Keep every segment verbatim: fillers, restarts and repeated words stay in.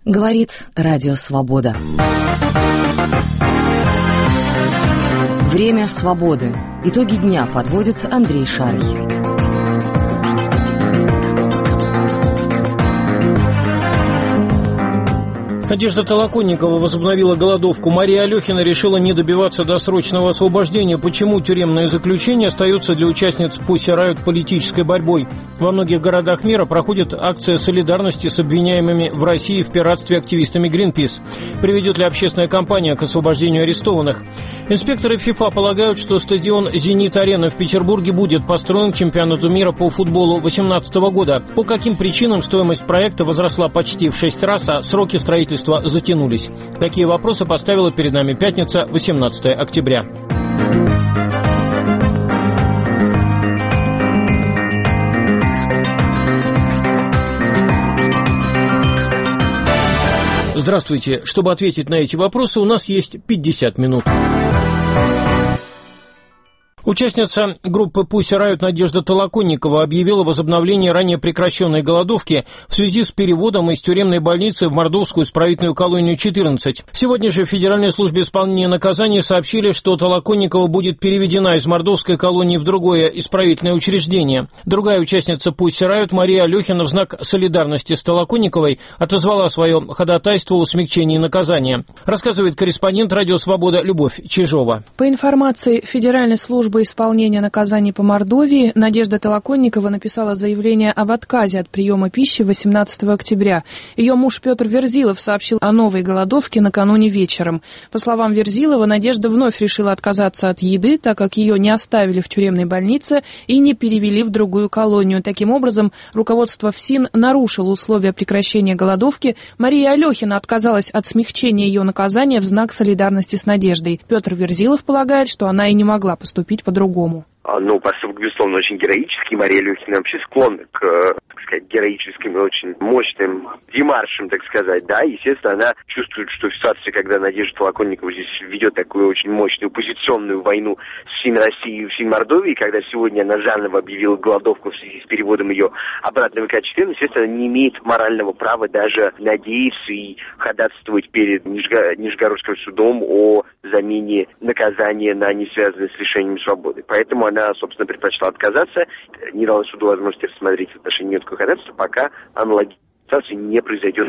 Говорит Радио Свобода. Время свободы. Итоги дня подводит Андрей Шарий. Надежда Толоконникова возобновила голодовку. Мария Алехина решила не добиваться досрочного освобождения. Почему тюремное заключение остается для участниц Pussy Riot политической борьбой? Во многих городах мира проходит акция солидарности с обвиняемыми в России в пиратстве активистами Greenpeace. Приведет ли общественная кампания к освобождению арестованных? Инспекторы ФИФА полагают, что стадион «Зенит-Арена» в Петербурге будет построен к чемпионату мира по футболу две тысячи восемнадцатого года. По каким причинам стоимость проекта возросла почти в шесть раз, а сроки строительства затянулись? Такие вопросы поставила перед нами пятница, восемнадцатое октября. Здравствуйте. Чтобы ответить на эти вопросы, у нас есть пятьдесят минут. Участница группы Pussy Riot Надежда Толоконникова объявила возобновление ранее прекращенной голодовки в связи с переводом из тюремной больницы в мордовскую исправительную колонию четырнадцать. Сегодня же в Федеральной службе исполнения наказаний сообщили, что Толоконникова будет переведена из мордовской колонии в другое исправительное учреждение. Другая участница Pussy Riot Мария Алехина в знак солидарности с Толоконниковой отозвала свое ходатайство о смягчении наказания. Рассказывает корреспондент Радио Свобода Любовь Чижова. По информации Федеральной службы исполнения наказаний по Мордовии, Надежда Толоконникова написала заявление об отказе от приема пищи восемнадцатого октября. Ее муж Петр Верзилов сообщил о новой голодовке накануне вечером. По словам Верзилова, Надежда вновь решила отказаться от еды, так как ее не оставили в тюремной больнице и не перевели в другую колонию. Таким образом, руководство ФСИН нарушило условия прекращения голодовки. Мария Алехина отказалась от смягчения ее наказания в знак солидарности с Надеждой. Петр Верзилов полагает, что она и не могла поступить по-другому. Ну, поступок, безусловно, очень героический. Мария Алехина вообще склонна к, так сказать, героическим и очень мощным демаршам, так сказать, да. Естественно, она чувствует, что в ситуации, когда Надежда Толоконникова здесь ведет такую очень мощную оппозиционную войну с ФСИН России и ФСИН Мордовии, когда сегодня она заново объявила голодовку в связи с переводом ее обратно в вэ ка четырнадцать, естественно, она не имеет морального права даже надеяться и ходатайствовать перед Нижго- Нижегородским судом о замене наказания на не связанное с лишением свободы. Поэтому она Она, собственно, предпочла отказаться, не дала суду возможности рассмотреть в отношении нее такое ходатайство, пока аналогичная ситуация не произойдет.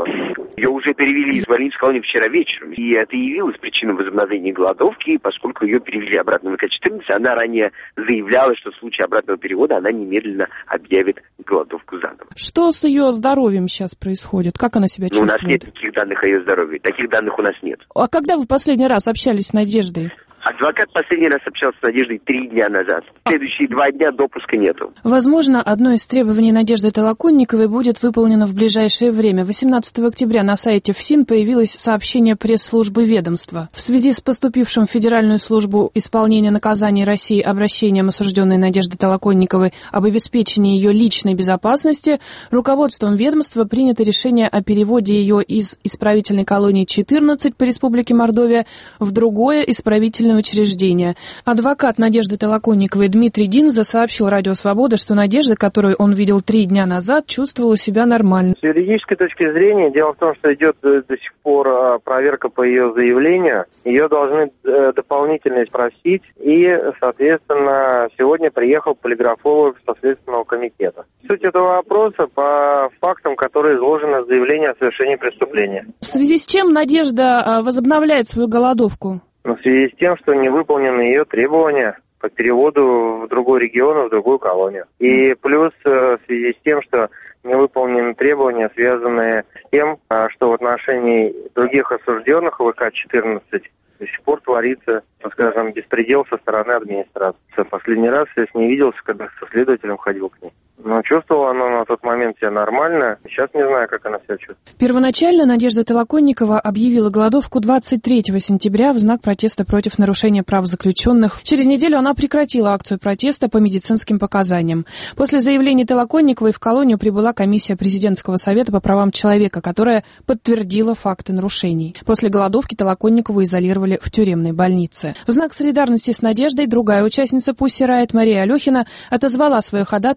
Ее уже перевели из больницы колонии вчера вечером, и это и явилось причиной возобновления голодовки, поскольку ее перевели обратно в вэ ка четырнадцать. Она ранее заявляла, что в случае обратного перевода она немедленно объявит голодовку заново. Что с ее здоровьем сейчас происходит? Как она себя чувствует? Ну, у нас нет никаких данных о ее здоровье. Таких данных у нас нет. А когда вы в последний раз общались с Надеждой? Адвокат последний раз общался с Надеждой три дня назад. Следующие два дня допуска нету. Возможно, одно из требований Надежды Толоконниковой будет выполнено в ближайшее время. восемнадцатого октября на сайте ФСИН появилось сообщение пресс-службы ведомства. В связи с поступившим в Федеральную службу исполнения наказаний России обращением осужденной Надежды Толоконниковой об обеспечении ее личной безопасности, руководством ведомства принято решение о переводе ее из исправительной колонии четырнадцать по Республике Мордовия в другое исправительное учреждения. Адвокат Надежды Толоконниковой Дмитрий Динза сообщил Радио Свобода, что Надежда, которую он видел три дня назад, чувствовала себя нормально. С юридической точки зрения, дело в том, что идет до сих пор проверка по ее заявлению. Ее должны дополнительно спросить, и, соответственно, сегодня приехал полиграфолог со Следственного комитета. Суть этого вопроса по фактам, которые изложены в заявлении о совершении преступления. В связи с чем Надежда возобновляет свою голодовку? В связи с тем, что не выполнены ее требования по переводу в другой регион, в другую колонию. И плюс в связи с тем, что не выполнены требования, связанные с тем, что в отношении других осужденных вэ ка четырнадцать до сих пор творится, так скажем, беспредел со стороны администрации. Последний раз я с ней виделся, когда со следователем ходил к ней. Но чувствовала она на тот момент себя нормально. Сейчас не знаю, как она себя чувствует. Первоначально Надежда Толоконникова объявила голодовку двадцать третьего сентября в знак протеста против нарушения прав заключенных. Через неделю она прекратила акцию протеста по медицинским показаниям. После заявления Толоконниковой в колонию прибыла комиссия Президентского совета по правам человека, которая подтвердила факты нарушений. После голодовки Толоконникову изолировали в тюремной больнице. В знак солидарности с Надеждой другая участница Pussy Riot Мария Алехина отозвала свое ходатайство о смягчении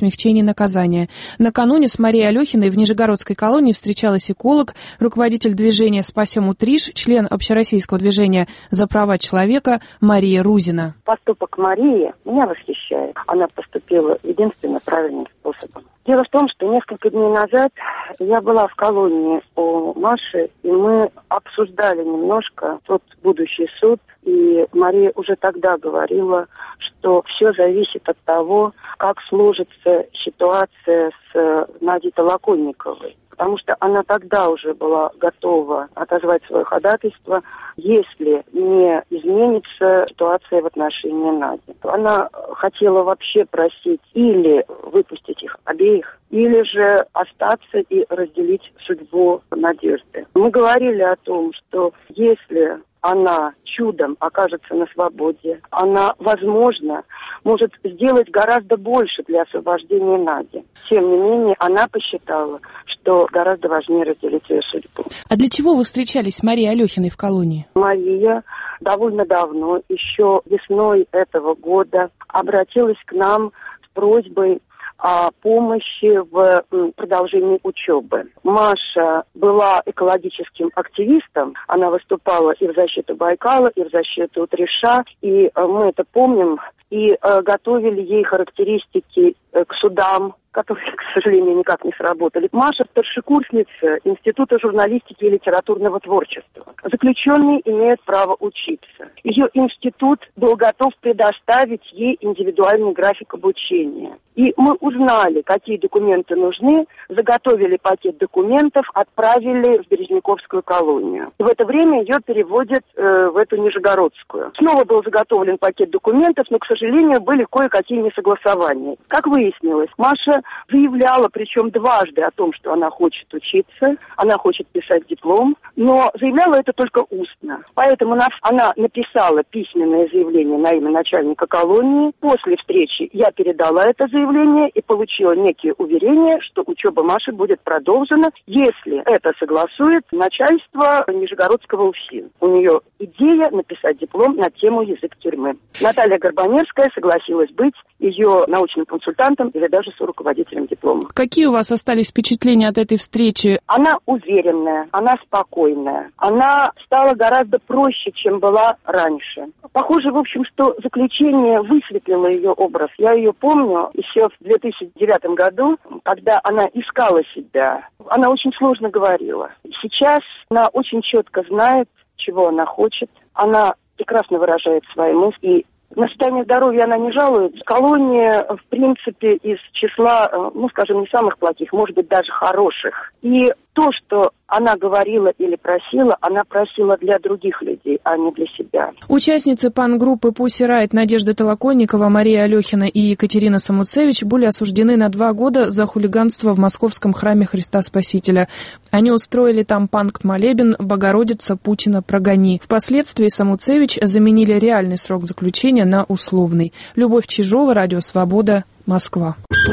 смягчении наказания. Накануне с Марией Алехиной в Нижегородской колонии встречалась эколог, руководитель движения «Спасем Утриш», член общероссийского движения «За права человека» Мария Рузина. Поступок Марии меня восхищает. Она поступила единственно правильным способом. Дело в том, что несколько дней назад я была в колонии у Маши, и мы обсуждали немножко тот будущий суд, и Мария уже тогда говорила, что все зависит от того, как сложится ситуация с Надей Толоконниковой. Потому что она тогда уже была готова отозвать свое ходатайство, если не изменится ситуация в отношении Нади. Она хотела вообще просить или выпустить их обеих, или же остаться и разделить судьбу Надежды. Мы говорили о том, что если она чудом окажется на свободе, она, возможно, может сделать гораздо больше для освобождения Нади. Тем не менее, она посчитала, что гораздо важнее разделить ее судьбу. А для чего вы встречались с Марией Алехиной в колонии? Мария довольно давно, еще весной этого года, обратилась к нам с просьбой о помощи в продолжении учебы. Маша была экологическим активистом, она выступала и в защиту Байкала, и в защиту Утриша, и мы это помним, и э, готовили ей характеристики э, к судам, которые, к сожалению, никак не сработали. Маша старшекурсница Института журналистики и литературного творчества. Заключенные имеют право учиться. Ее институт был готов предоставить ей индивидуальный график обучения. И мы узнали, какие документы нужны, заготовили пакет документов, отправили в Березняковскую колонию. В это время ее переводят э, в эту Нижегородскую. Снова был заготовлен пакет документов, но, к сожалению, были кое-какие несогласования. Как выяснилось, Маша заявляла, причем дважды, о том, что она хочет учиться, она хочет писать диплом, но заявляла это только устно. Поэтому она написала письменное заявление на имя начальника колонии. После встречи я передала это заявление и получила некие уверения, что учеба Маши будет продолжена, если это согласует начальство Нижегородского УФСИН. У нее идея написать диплом на тему «Язык тюрьмы». Наталья Горбаневская согласилась быть ее научным консультантом или даже соруководителем диплома. Какие у вас остались впечатления от этой встречи? Она уверенная, она спокойная, она стала гораздо проще, чем была раньше. Похоже, в общем, что заключение высветлило ее образ. Я ее помню еще в две тысячи девятом году, когда она искала себя. Она очень сложно говорила. Сейчас она очень четко знает, чего она хочет. Она прекрасно выражает свои мысли. На состояние здоровья она не жалуется. Колония, в принципе, из числа, ну, скажем, не самых плохих, может быть, даже хороших. И то, что она говорила или просила, она просила для других людей, а не для себя. Участницы панк-группы Pussy Riot Надежда Толоконникова, Мария Алехина и Екатерина Самуцевич были осуждены на два года за хулиганство в Московском храме Христа Спасителя. Они устроили там панк-молебен «Богородица, Путина, прогони». Впоследствии Самуцевич заменили реальный срок заключения на условный. Любовь Чижова, Радио Свобода, Москва.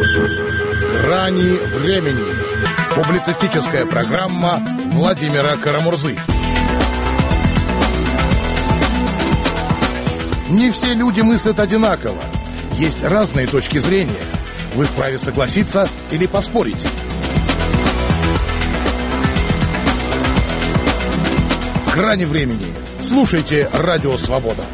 «Грани времени». Публицистическая программа Владимира Карамурзы. Не все люди мыслят одинаково. Есть разные точки зрения. Вы вправе согласиться или поспорить. «Грани времени». Слушайте «Радио Свобода».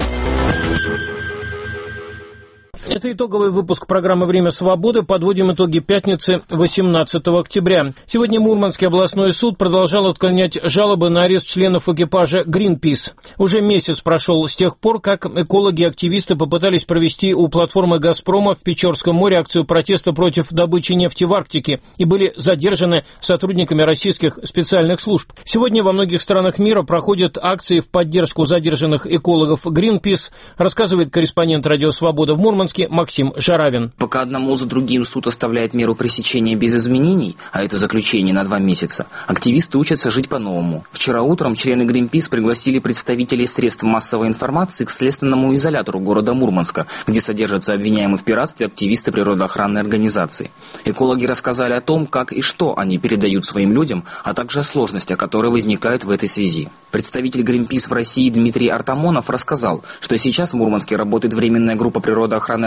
Это итоговый выпуск программы «Время свободы». Подводим итоги пятницы, восемнадцатого октября. Сегодня Мурманский областной суд продолжал отклонять жалобы на арест членов экипажа Greenpeace. Уже месяц прошел с тех пор, как экологи и активисты попытались провести у платформы «Газпрома» в Печорском море акцию протеста против добычи нефти в Арктике и были задержаны сотрудниками российских специальных служб. Сегодня во многих странах мира проходят акции в поддержку задержанных экологов Greenpeace, рассказывает корреспондент «Радио Свобода» в Мурманске Максим Жаравин. Пока одному за другим суд оставляет меру пресечения без изменений, а это заключение на два месяца, активисты учатся жить по-новому. Вчера утром члены Greenpeace пригласили представителей средств массовой информации к следственному изолятору города Мурманска, где содержатся обвиняемые в пиратстве активисты природоохранной организации. Экологи рассказали о том, как и что они передают своим людям, а также о сложностях, которые возникают в этой связи. Представитель Greenpeace в России Дмитрий Артамонов рассказал, что сейчас в Мурманске работает временная группа природоохранной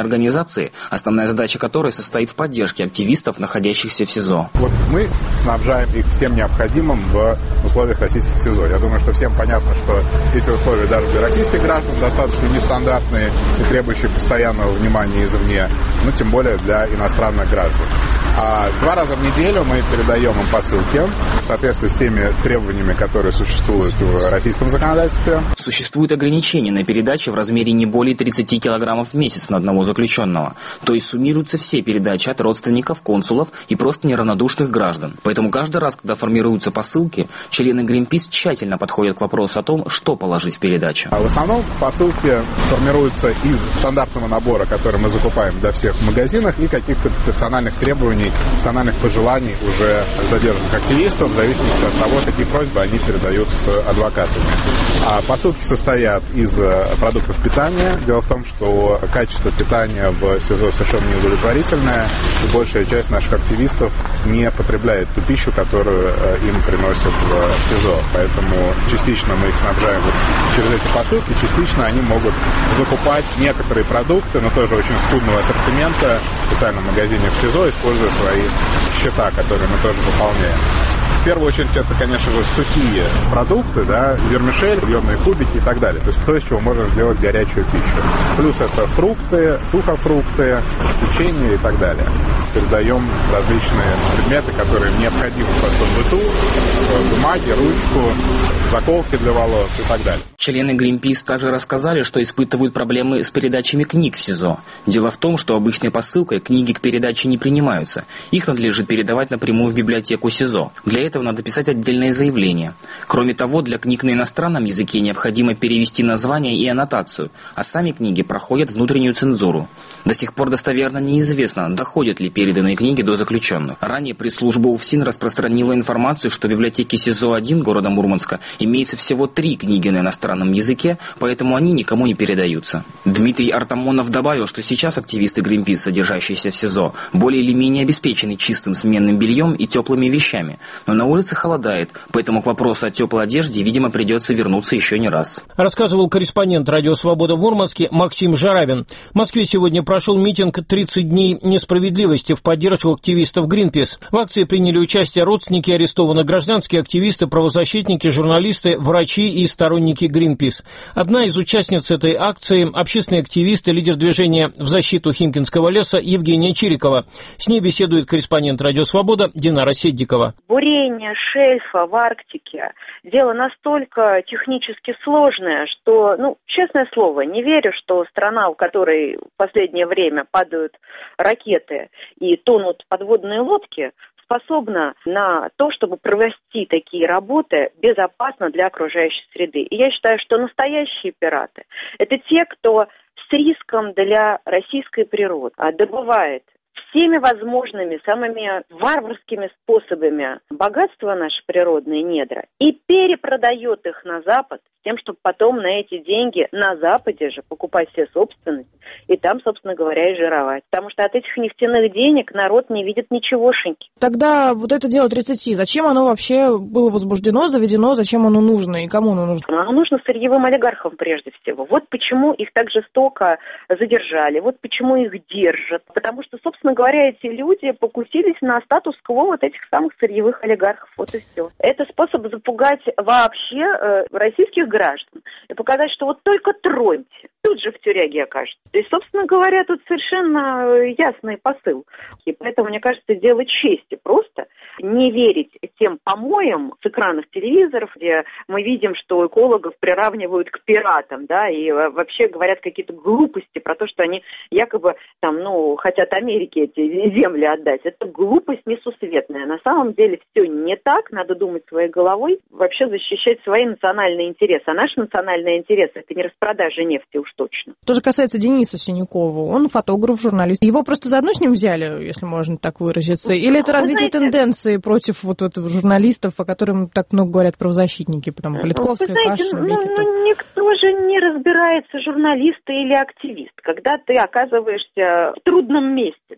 общественной организации, основная задача которой состоит в поддержке активистов, находящихся в СИЗО. Вот мы снабжаем их всем необходимым в условиях российских СИЗО. Я думаю, что всем понятно, что эти условия даже для российских граждан достаточно нестандартные и требующие постоянного внимания извне, но тем более для иностранных граждан. А два раза в неделю мы передаем им посылки в соответствии с теми требованиями, которые существуют в российском законодательстве. Существует ограничение на передачи в размере не более тридцати килограммов в месяц на одного заключенного. То есть суммируются все передачи от родственников, консулов и просто неравнодушных граждан. Поэтому каждый раз, когда формируются посылки, члены Greenpeace тщательно подходят к вопросу о том, что положить в передачу. А в основном посылки формируются из стандартного набора, который мы закупаем для всех в магазинах, и каких-то персональных требований, персональных пожеланий уже задержанных активистов, в зависимости от того, какие просьбы они передают с адвокатами. А посылки состоят из продуктов питания. Дело в том, что качество питания в СИЗО совершенно неудовлетворительное, и большая часть наших активистов не потребляет ту пищу, которую им приносят в СИЗО. Поэтому частично мы их снабжаем вот через эти посылки, частично они могут закупать некоторые продукты, но тоже очень скудного ассортимента в специальном магазине в СИЗО, используя свои счета, которые мы тоже выполняем. В первую очередь это, конечно же, сухие продукты, да, вермишель, бульонные кубики и так далее. То есть то, из чего можно сделать горячую пищу. Плюс это фрукты, сухофрукты, печенье и так далее. Передаем различные предметы, которые необходимы в простом быту, бумаги, ручку, заколки для волос и так далее. Члены Greenpeace также рассказали, что испытывают проблемы с передачами книг в СИЗО. Дело в том, что обычной посылкой книги к передаче не принимаются. Их надлежит передавать напрямую в библиотеку СИЗО. Для этого надо писать отдельное заявление. Кроме того, для книг на иностранном языке необходимо перевести название и аннотацию, а сами книги проходят внутреннюю цензуру. До сих пор достоверно неизвестно, доходят ли переданные книги до заключенных. Ранее пресс-служба УФСИН распространила информацию, что в библиотеке СИЗО один города Мурманска имеется всего три книги на иностранном языке, поэтому они никому не передаются. Дмитрий Артамонов добавил, что сейчас активисты Greenpeace, содержащиеся в СИЗО, более или менее обеспечены чистым сменным бельем и теплыми вещами. Но на улице холодает, поэтому к вопросу о теплой одежде, видимо, придется вернуться еще не раз. Рассказывал корреспондент «Радио Свобода» в Мурманске Максим Жарабин. В Москве сегодня прошел митинг «тридцать дней несправедливости» в поддержку активистов Greenpeace. В акции приняли участие родственники арестованных, гражданские активисты, правозащитники, журналисты, врачи и сторонники Greenpeace. Одна из участниц этой акции – общественный активист и лидер движения в защиту Химкинского леса Евгения Чирикова. С ней беседует корреспондент «Радио Свобода» Динара Седдикова. Бурение шельфа в Арктике – дело настолько технически сложное, что, ну, честное слово, не верю, что страна, у которой в последнее время падают ракеты и тонут подводные лодки, способна на то, чтобы провести такие работы безопасно для окружающей среды. И я считаю, что настоящие пираты – это те, кто с риском для российской природы добывает всеми возможными, самыми варварскими способами богатства наши природные недра и перепродает их на Запад, с тем, чтобы потом на эти деньги на Западе же покупать все собственность и там, собственно говоря, и жировать. Потому что от этих нефтяных денег народ не видит ничегошеньки. Тогда вот это дело тридцати, зачем оно вообще было возбуждено, заведено, зачем оно нужно и кому оно нужно? Оно нужно сырьевым олигархам прежде всего. Вот почему их так жестоко задержали, вот почему их держат. Потому что, собственно говоря, эти люди покусились на статус-кво вот этих самых сырьевых олигархов. Вот и все. Это способ запугать вообще э, российских граждан и показать, что вот только троньте, тут же в тюряге окажется. То есть, собственно говоря, тут совершенно ясный посыл. И поэтому, мне кажется, дело чести просто не верить тем помоям с экранов телевизоров, где мы видим, что экологов приравнивают к пиратам, да, и вообще говорят какие-то глупости про то, что они якобы там, ну, хотят Америке эти земли отдать. Это глупость несусветная. На самом деле все не так, надо думать своей головой, вообще защищать свои национальные интересы. А наш национальный интерес – это не распродажа нефти уж точно. Что же касается Дениса Синякова, он фотограф, журналист. Его просто заодно с ним взяли, если можно так выразиться? Или это развитие знаете, тенденции против вот этого журналистов, о которых так много говорят правозащитники, потому Политковская, Кашин, ну, ну, никто же не разбирается, журналист или активист. Когда ты оказываешься в трудном месте,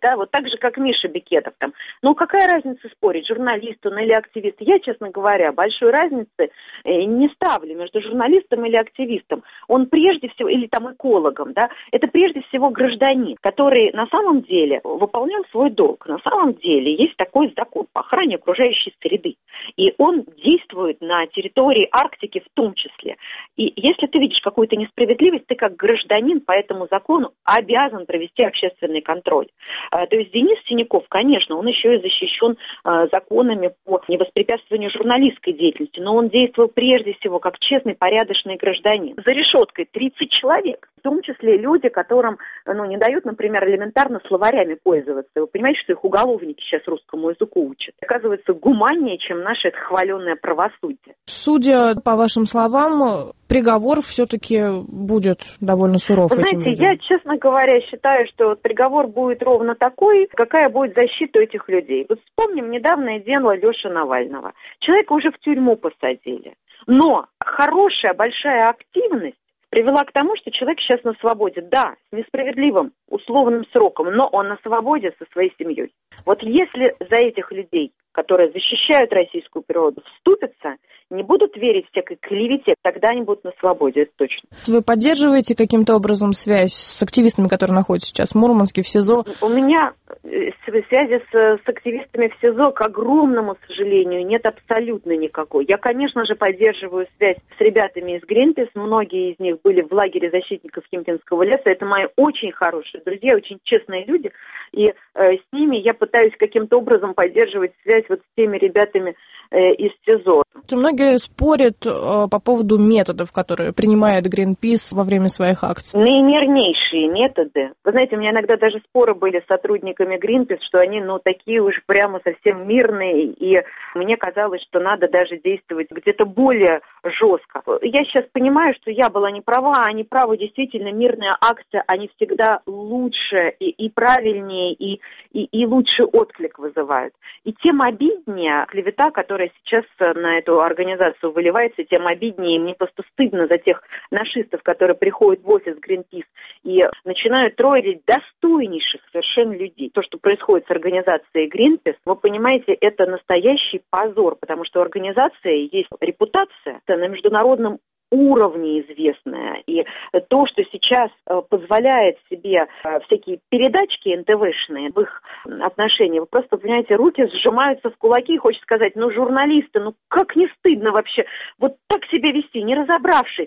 да, вот так же, как Миша Бекетов там. Ну, какая разница спорить, журналист он или активист? Я, честно говоря, большой разницы не ставлю между журналистом или активистом. Он прежде всего, или там экологом, да, это прежде всего гражданин, который на самом деле выполнял свой долг. На самом деле есть такой закон по охране окружающей среды. И он действует на территории Арктики в том числе. И если ты видишь какую-то несправедливость, ты как гражданин по этому закону обязан провести общественный контроль. То есть Денис Синяков, конечно, он еще и защищен законами по невоспрепятствованию журналистской деятельности, но он действовал прежде всего как честный, порядочный гражданин. За решеткой тридцать человек, в том числе люди, которым ну, не дают, например, элементарно словарями пользоваться. Вы понимаете, что их уголовники сейчас русскому языку учат? Оказывается, гуманнее, чем наше это хваленное правосудие. Судя по вашим словам, приговор все-таки будет довольно суров. Вы знаете, я, честно говоря, считаю, что приговор будет ровно такой, какая будет защита этих людей. Вот вспомним недавнее дело Леши Навального. Человека уже в тюрьму посадили. Но хорошая большая активность привела к тому, что человек сейчас на свободе. Да, с несправедливым условным сроком, но он на свободе со своей семьей. Вот если за этих людей, которые защищают российскую природу, вступятся, не будут верить всякой клевете, тогда они будут на свободе, это точно. Вы поддерживаете каким-то образом связь с активистами, которые находятся сейчас в Мурманске, в СИЗО? У меня связи с, с активистами в СИЗО, к огромному сожалению, нет абсолютно никакой. Я, конечно же, поддерживаю связь с ребятами из Greenpeace. Многие из них были в лагере защитников Химкинского леса. Это мои очень хорошие друзья, очень честные люди. И э, с ними я пытаюсь каким-то образом поддерживать связь вот с теми ребятами э, из СИЗО. Многие спорят э, по поводу методов, которые принимает Greenpeace во время своих акций. Наимирнейшие методы. Вы знаете, у меня иногда даже споры были с сотрудниками Greenpeace, что они, ну, такие уж прямо совсем мирные, и мне казалось, что надо даже действовать где-то более жестко. Я сейчас понимаю, что я была не права, а они правы, действительно, мирная акция, они всегда лучше и, и правильнее, и, и, и лучший отклик вызывают. И тем обиднее клевета, которая сейчас на эту организацию выливается, тем обиднее, мне просто стыдно за тех нашистов, которые приходят в офис Greenpeace и начинают троллить достойнейших совершенно людей. То, что происходит с организацией Greenpeace, вы понимаете, это настоящий позор, потому что у организации есть репутация на международном уровне известная. И то, что сейчас позволяет себе всякие передачки эн тэ вэ-шные в их отношении, вы просто, понимаете, руки сжимаются в кулаки, и хочется сказать, ну, журналисты, ну, как не стыдно вообще вот так себя вести, не разобравшись,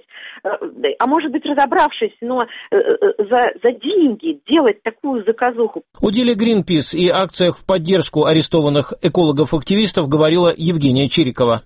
а может быть, разобравшись, но за, за деньги делать такую заказуху. О деле Greenpeace и акциях в поддержку арестованных экологов-активистов говорила Евгения Чирикова.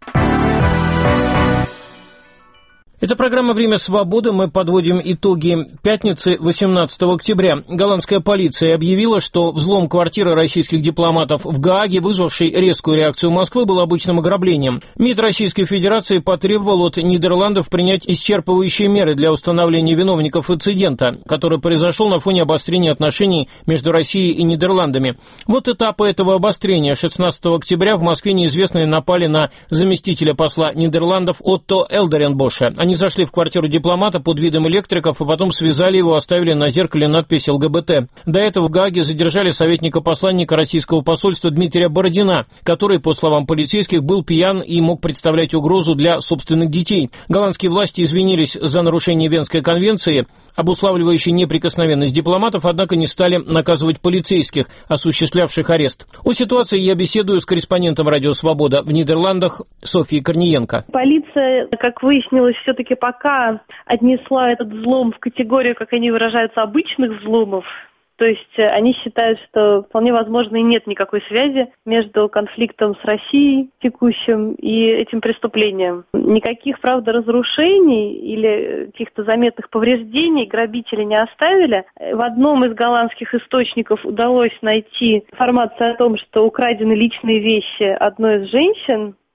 Это программа «Время свободы». Мы подводим итоги пятницы, восемнадцатого октября. Голландская полиция объявила, что взлом квартиры российских дипломатов в Гааге, вызвавший резкую реакцию Москвы, был обычным ограблением. МИД Российской Федерации потребовал от Нидерландов принять исчерпывающие меры для установления виновников инцидента, который произошел на фоне обострения отношений между Россией и Нидерландами. Вот этапы этого обострения. шестнадцатого октября в Москве неизвестные напали на заместителя посла Нидерландов Отто Элдеренбоша. Они зашли в квартиру дипломата под видом электриков, а потом связали его, оставили на зеркале надпись эл гэ бэ тэ. До этого в Гааге задержали советника-посланника российского посольства Дмитрия Бородина, который, по словам полицейских, был пьян и мог представлять угрозу для собственных детей. Голландские власти извинились за нарушение Венской конвенции, обуславливающей неприкосновенность дипломатов, однако не стали наказывать полицейских, осуществлявших арест. О ситуации я беседую с корреспондентом «Радио Свобода» в Нидерландах Софьей Корниенко. Полиция, как выяснилось, все-таки пока отнесла этот взлом в категорию, как они выражаются, обычных взломов. То есть они считают, что вполне возможно и нет никакой связи между конфликтом с Россией текущим и этим преступлением. Никаких, правда, разрушений или каких-то заметных повреждений грабители не оставили. В одном из голландских источников удалось найти информацию о том, что украдены личные вещи одной из женщин,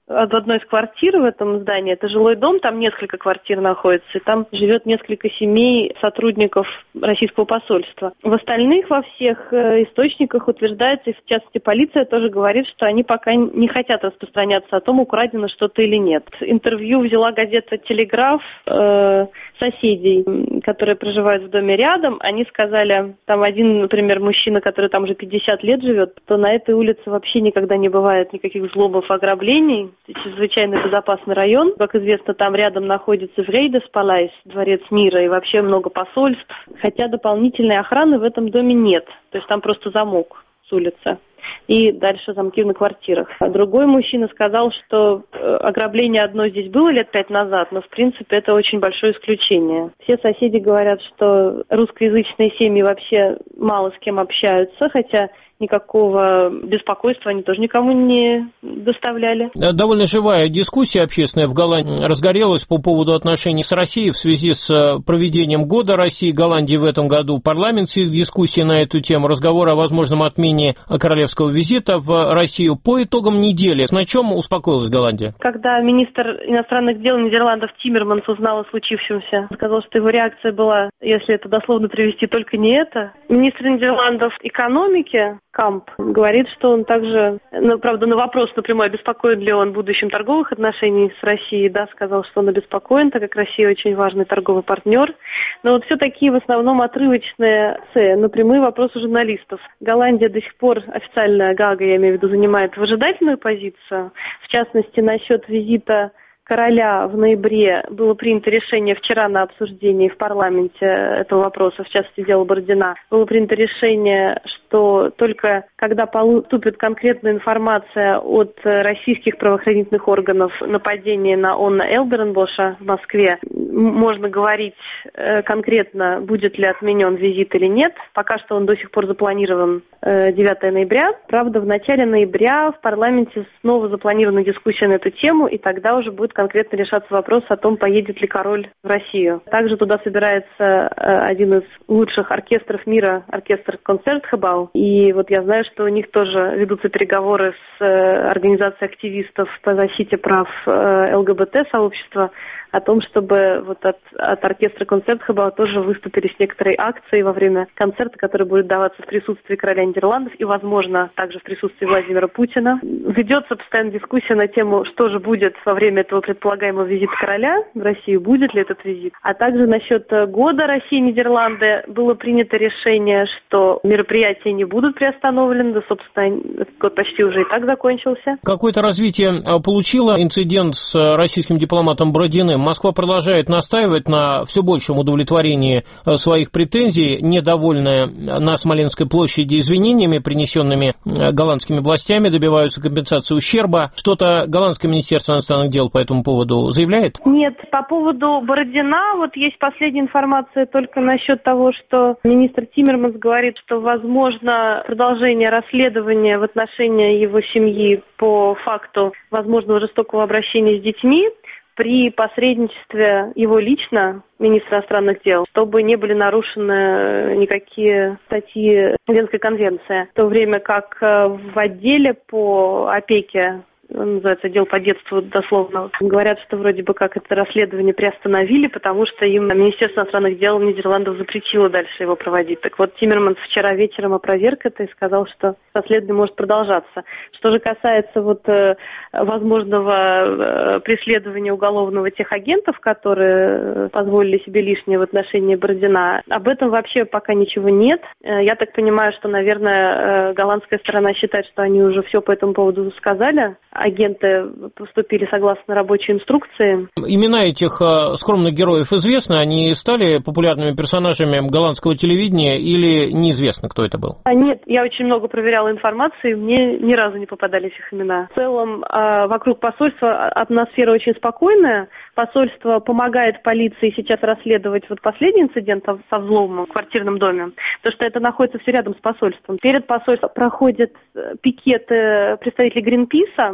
в одной из квартир в этом здании, это жилой дом, там несколько квартир находится, и там живет несколько семей сотрудников российского посольства. В остальных, во всех источниках утверждается, и в частности полиция тоже говорит, что они пока не хотят распространяться о том, украдено что-то или нет. Интервью взяла газета «Телеграф» э, соседей, которые проживают в доме рядом. Они сказали, там один, например, мужчина, который там уже пятьдесят лет живет, то на этой улице вообще никогда не бывает никаких взломов, ограблений. Это чрезвычайно безопасный район. Как известно, там рядом находится Врейдеспалайс, дворец мира, и вообще много посольств. Хотя дополнительной охраны в этом доме нет. То есть там просто замок с улицы. И дальше замки на квартирах. А другой мужчина сказал, что ограбление одно здесь было лет пять назад, но в принципе это очень большое исключение. Все соседи говорят, что русскоязычные семьи вообще мало с кем общаются, хотя никакого беспокойства они тоже никому не доставляли. Довольно живая дискуссия общественная в Голландии разгорелась по поводу отношений с Россией в связи с проведением Года России Голландии в этом году. Парламент сидит в дискуссии на эту тему, разговор о возможном отмене королевского визита в Россию. По итогам недели, на чем успокоилась Голландия? Когда министр иностранных дел Нидерландов Тиммерманс узнал о случившемся, сказал, что его реакция была, если это дословно привести, только не это. Министр Нидерландов экономики Камп говорит, что он также, ну, правда, на вопрос напрямую, обеспокоен ли он будущим торговых отношений с Россией, да, сказал, что он обеспокоен, так как Россия очень важный торговый партнер. Но вот все такие в основном отрывочные напрямую вопросы журналистов. Голландия до сих пор, официально Гаага, я имею в виду, занимает выжидательную позицию. В частности, насчет визита короля в ноябре было принято решение вчера на обсуждении в парламенте этого вопроса, в частности дела Бородина, было принято решение, что только когда поступит конкретная информация от российских правоохранительных органов нападения на Онна Элберенбоша в Москве, можно говорить конкретно, будет ли отменен визит или нет. Пока что он до сих пор запланирован девятого ноября. Правда, в начале ноября в парламенте снова запланирована дискуссия на эту тему, и тогда уже будет конкретно решаться вопрос о том, поедет ли король в Россию. Также туда собирается один из лучших оркестров мира, оркестр Концертхабау. И вот я знаю, что у них тоже ведутся переговоры с организацией активистов по защите прав ЛГБТ-сообщества о том, чтобы вот от, от оркестра Концертхабау тоже выступили с некоторой акцией во время концерта, который будет даваться в присутствии короля Нидерландов и, возможно, также в присутствии Владимира Путина. Ведется постоянно дискуссия на тему, что же будет во время этого предполагаемого визита короля в Россию, будет ли этот визит. А также насчет года России-Нидерланды было принято решение, что мероприятия не будут приостановлены, да, собственно, этот год почти уже и так закончился. Какое-то развитие получило инцидент с российским дипломатом Бородиным. Москва продолжает настаивать на все большем удовлетворении своих претензий, недовольная на Смоленской площади извинениями, принесенными голландскими властями, добиваются компенсации ущерба. Что-то голландское министерство иностранных дел по этому поводу заявляет? Нет, по поводу Бородина вот есть последняя информация только насчет того, что министр Тиммерманс говорит, что возможно продолжение расследования в отношении его семьи по факту возможного жестокого обращения с детьми при посредничестве его лично, министра иностранных дел, чтобы не были нарушены никакие статьи Венской конвенции. В то время как в отделе по опеке, он называется отдел по детству дословно, говорят, что вроде бы как это расследование приостановили, потому что им Министерство иностранных дел Нидерландов запретило дальше его проводить. Так вот, Тиммерманс вчера вечером опроверг это и сказал, что расследование может продолжаться. Что же касается вот э, возможного э, преследования уголовного тех агентов, которые позволили себе лишнее в отношении Бородина, об этом вообще пока ничего нет. Э, я так понимаю, что, наверное, э, голландская сторона считает, что они уже все по этому поводу сказали. Агенты поступили согласно рабочей инструкции. Имена этих э, скромных героев известны? Они стали популярными персонажами голландского телевидения или неизвестно, кто это был? А нет, я очень много проверяла информации, мне ни разу не попадались их имена. В целом, э, вокруг посольства атмосфера очень спокойная. Посольство помогает полиции сейчас расследовать вот последний инцидент со взломом в квартирном доме, потому что это находится все рядом с посольством. Перед посольством проходят пикеты представителей Гринписа,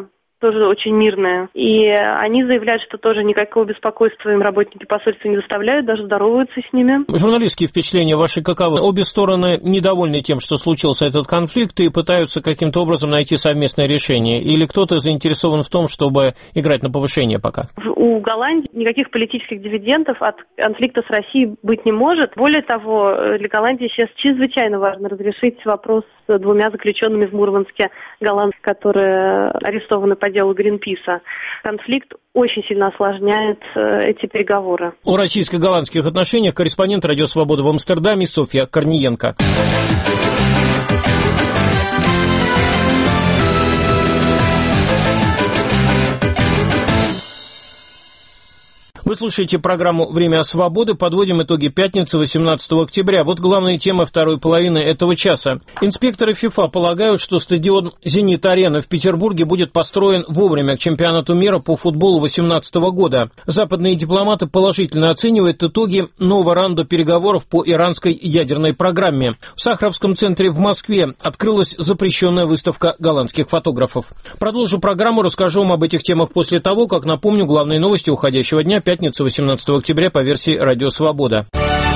тоже очень мирная. И они заявляют, что тоже никакого беспокойства им работники посольства не доставляют, даже здороваются с ними. Журналистские впечатления ваши каковы? Обе стороны недовольны тем, что случился этот конфликт, и пытаются каким-то образом найти совместное решение? Или кто-то заинтересован в том, чтобы играть на повышение пока? У Голландии никаких политических дивидендов от конфликта с Россией быть не может. Более того, для Голландии сейчас чрезвычайно важно разрешить вопрос с двумя заключенными в Мурманске голландцев, которые арестованы по делу Гринписа. Конфликт очень сильно осложняет эти переговоры. О российско-голландских отношениях корреспондент «Радио Свобода» в Амстердаме Софья Корниенко. Вы слушаете программу «Время свободы». Подводим итоги пятницы, восемнадцатого октября. Вот главные темы второй половины этого часа. Инспекторы ФИФА полагают, что стадион «Зенит-Арена» в Петербурге будет построен вовремя к чемпионату мира по футболу две тысячи восемнадцатого года. Западные дипломаты положительно оценивают итоги нового раунда переговоров по иранской ядерной программе. В Сахаровском центре в Москве открылась запрещенная выставка голландских фотографов. Продолжу программу, расскажу вам об этих темах после того, как напомню главные новости уходящего дня, пятница, восемнадцатого октября, по версии «Радио Свобода».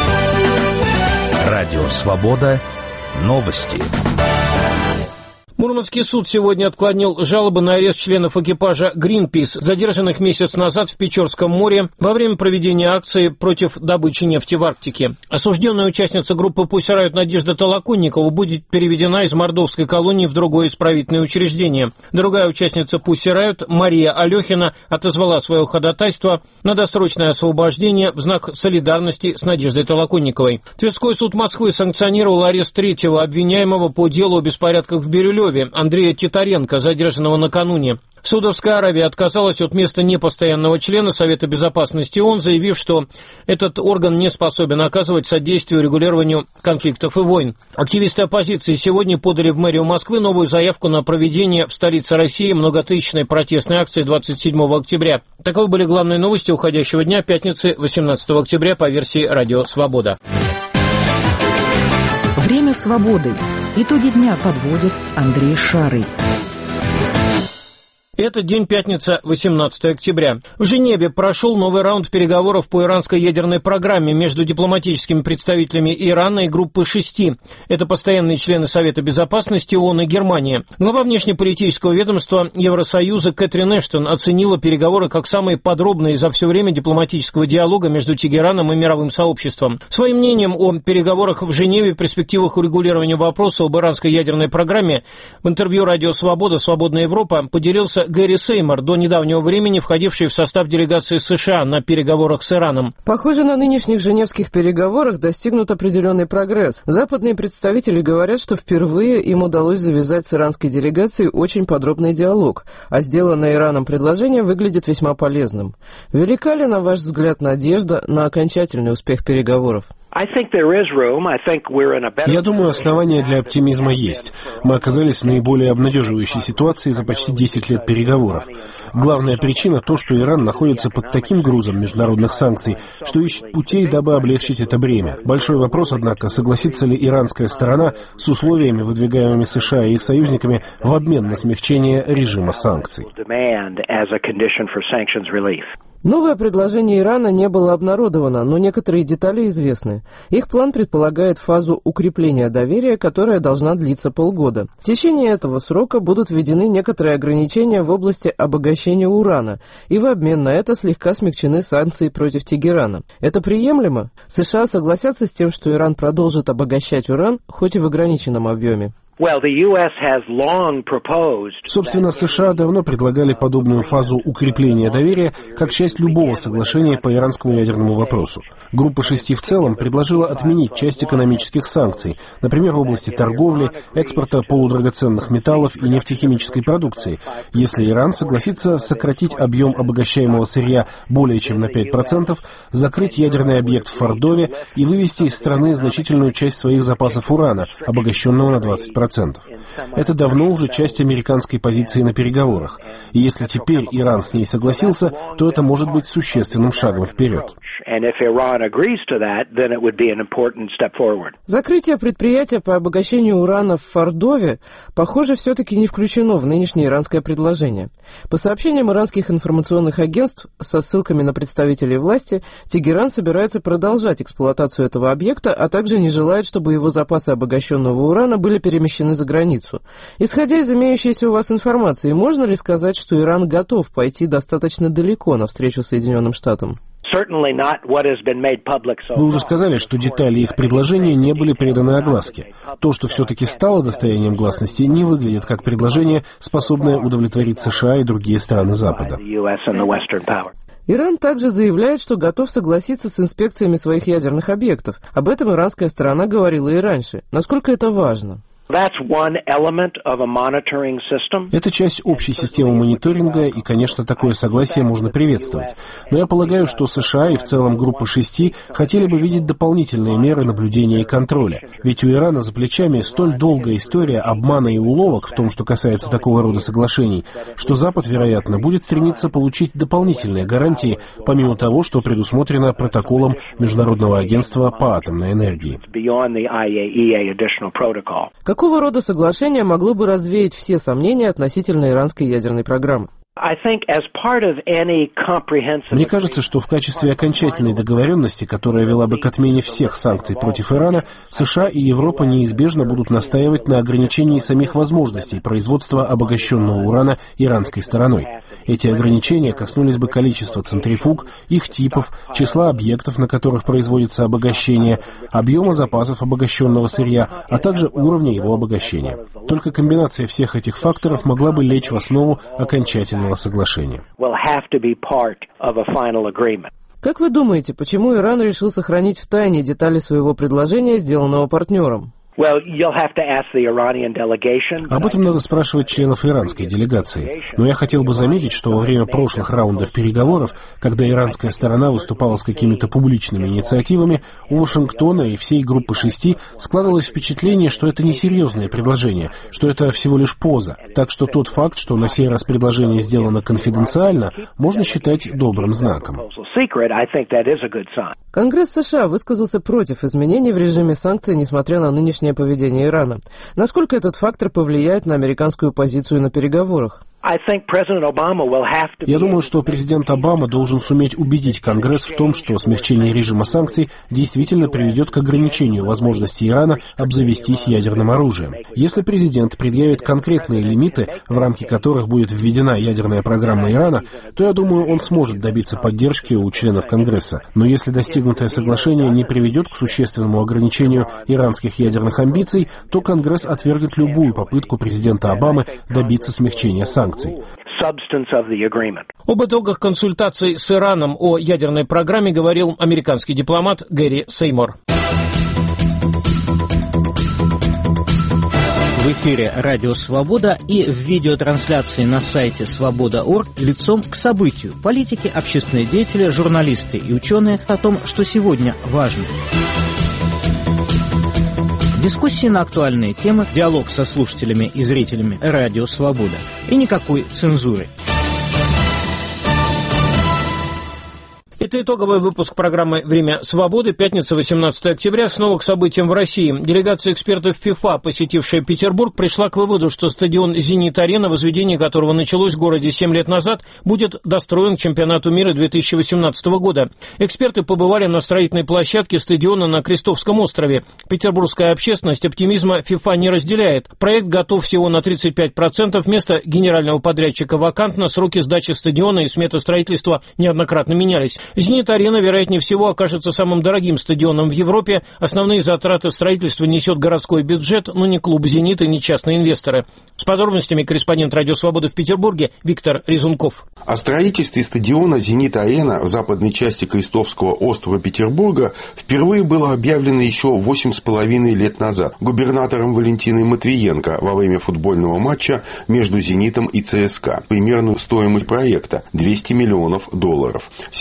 Радио Свобода. Новости. Мурманский суд сегодня отклонил жалобы на арест членов экипажа «Гринпис», задержанных месяц назад в Печорском море во время проведения акции против добычи нефти в Арктике. Осужденная участница группы «Пусть орают» Надежда Толоконникова будет переведена из мордовской колонии в другое исправительное учреждение. Другая участница «Пусть орают» Мария Алехина отозвала свое ходатайство на досрочное освобождение в знак солидарности с Надеждой Толоконниковой. Тверской суд Москвы санкционировал арест третьего обвиняемого по делу о беспорядках в Бирюлеве Андрея Титаренко, задержанного накануне. Саудовская Аравия отказалась от места непостоянного члена Совета Безопасности ООН, заявив, что этот орган не способен оказывать содействие урегулированию конфликтов и войн. Активисты оппозиции сегодня подали в мэрию Москвы новую заявку на проведение в столице России многотысячной протестной акции двадцать седьмого октября. Таковы были главные новости уходящего дня, пятницы, восемнадцатого октября, по версии «Радио Свобода». Время свободы. Итоги дня подводит Андрей Шарый. Это день пятница, восемнадцатого октября. В Женеве прошел новый раунд переговоров по иранской ядерной программе между дипломатическими представителями Ирана и группы шести. Это постоянные члены Совета Безопасности ООН и Германия. Глава внешнеполитического ведомства Евросоюза Кэтрин Эштон оценила переговоры как самые подробные за все время дипломатического диалога между Тегераном и мировым сообществом. Своим мнением о переговорах в Женеве, перспективах урегулирования вопроса об иранской ядерной программе в интервью «Радио Свобода. Свободная Европа» поделился Гэри Сеймор, до недавнего времени входивший в состав делегации США на переговорах с Ираном. Похоже, на нынешних женевских переговорах достигнут определенный прогресс. Западные представители говорят, что впервые им удалось завязать с иранской делегацией очень подробный диалог, а сделанное Ираном предложение выглядит весьма полезным. Велика ли, на ваш взгляд, надежда на окончательный успех переговоров? Я думаю, основания для оптимизма есть. Мы оказались в наиболее обнадеживающей ситуации за почти десять лет переговоров. Главная причина то, что Иран находится под таким грузом международных санкций, что ищет путей, дабы облегчить это бремя. Большой вопрос, однако, согласится ли иранская сторона с условиями, выдвигаемыми США и их союзниками в обмен на смягчение режима санкций. Новое предложение Ирана не было обнародовано, но некоторые детали известны. Их план предполагает фазу укрепления доверия, которая должна длиться полгода. В течение этого срока будут введены некоторые ограничения в области обогащения урана, и в обмен на это слегка смягчены санкции против Тегерана. Это приемлемо? США согласятся с тем, что Иран продолжит обогащать уран, хоть и в ограниченном объеме? Собственно, США давно предлагали подобную фазу укрепления доверия как часть любого соглашения по иранскому ядерному вопросу. Группа шести в целом предложила отменить часть экономических санкций, например, в области торговли, экспорта полудрагоценных металлов и нефтехимической продукции, если Иран согласится сократить объем обогащаемого сырья более чем на пять процентов, закрыть ядерный объект в Фордове и вывести из страны значительную часть своих запасов урана, обогащенного на двадцать процентов. процентов. Это давно уже часть американской позиции на переговорах. И если теперь Иран с ней согласился, то это может быть существенным шагом вперед. Закрытие предприятия по обогащению урана в Фордове, похоже, все-таки не включено в нынешнее иранское предложение. По сообщениям иранских информационных агентств со ссылками на представителей власти, Тегеран собирается продолжать эксплуатацию этого объекта, а также не желает, чтобы его запасы обогащенного урана были перемещены за границу. Исходя из имеющейся у вас информации, можно ли сказать, что Иран готов пойти достаточно далеко навстречу Соединенным Штатам? Вы уже сказали, что детали их предложения не были преданы огласке. То, что все-таки стало достоянием гласности, не выглядит как предложение, способное удовлетворить США и другие страны Запада. Иран также заявляет, что готов согласиться с инспекциями своих ядерных объектов. Об этом иранская сторона говорила и раньше. Насколько это важно? Это часть общей системы мониторинга, и, конечно, такое согласие можно приветствовать. Но я полагаю, что США и в целом группа шести хотели бы видеть дополнительные меры наблюдения и контроля. Ведь у Ирана за плечами столь долгая история обмана и уловок в том, что касается такого рода соглашений, что Запад, вероятно, будет стремиться получить дополнительные гарантии, помимо того, что предусмотрено протоколом Международного агентства по атомной энергии. Какого рода соглашение могло бы развеять все сомнения относительно иранской ядерной программы? Мне кажется, что в качестве окончательной договоренности, которая вела бы к отмене всех санкций против Ирана, США и Европа неизбежно будут настаивать на ограничении самих возможностей производства обогащенного урана иранской стороной. Эти ограничения коснулись бы количества центрифуг, их типов, числа объектов, на которых производится обогащение, объема запасов обогащенного сырья, а также уровня его обогащения. Только комбинация всех этих факторов могла бы лечь в основу окончательного соглашения. Как вы думаете, почему Иран решил сохранить в тайне детали своего предложения, сделанного партнером? Об этом надо спрашивать членов иранской делегации. Но я хотел бы заметить, что во время прошлых раундов переговоров, когда иранская сторона выступала с какими-то публичными инициативами, у Вашингтона и всей группы шести складывалось впечатление, что это несерьезное предложение, что это всего лишь поза. Так что тот факт, что на сей раз предложение сделано конфиденциально, можно считать добрым знаком. Конгресс США высказался против изменений в режиме санкций, несмотря на нынешнее поведение Ирана. Насколько этот фактор повлияет на американскую позицию на переговорах? Я думаю, что президент Обама должен суметь убедить Конгресс в том, что смягчение режима санкций действительно приведет к ограничению возможности Ирана обзавестись ядерным оружием. Если президент предъявит конкретные лимиты, в рамки которых будет введена ядерная программа Ирана, то, я думаю, он сможет добиться поддержки у членов Конгресса. Но если достигнутое соглашение не приведет к существенному ограничению иранских ядерных амбиций, то Конгресс отвергнет любую попытку президента Обамы добиться смягчения санкций. Об итогах консультаций с Ираном о ядерной программе говорил американский дипломат Гэри Сеймур. В эфире «Радио Свобода» и в видеотрансляции на сайте свобода точка орг лицом к событию. Политики, общественные деятели, журналисты и ученые о том, что сегодня важно. Дискуссии на актуальные темы, диалог со слушателями и зрителями «Радио Свобода» и никакой цензуры. Это итоговый выпуск программы «Время свободы». Пятница, восемнадцатое октября. Снова к событиям в России. Делегация экспертов ФИФА, посетившая Петербург, пришла к выводу, что стадион «Зенит-Арена», возведение которого началось в городе семь лет назад, будет достроен к чемпионату мира две тысячи восемнадцатого года. Эксперты побывали на строительной площадке стадиона на Крестовском острове. Петербургская общественность оптимизма ФИФА не разделяет. Проект готов всего на тридцать пять процентов. Место генерального подрядчика вакантно. Сроки сдачи стадиона и смета строительства неоднократно менялись. «Зенит-Арена», вероятнее всего, окажется самым дорогим стадионом в Европе. Основные затраты строительства несет городской бюджет, но не клуб «Зенит» и не частные инвесторы. С подробностями корреспондент «Радио Свободы» в Петербурге Виктор Резунков. О строительстве стадиона «Зенит-Арена» в западной части Крестовского острова Петербурга впервые было объявлено еще восемь с половиной лет назад губернатором Валентиной Матвиенко во время футбольного матча между «Зенитом» и ЦСКА. Примерную стоимость проекта – двести миллионов долларов. седьмого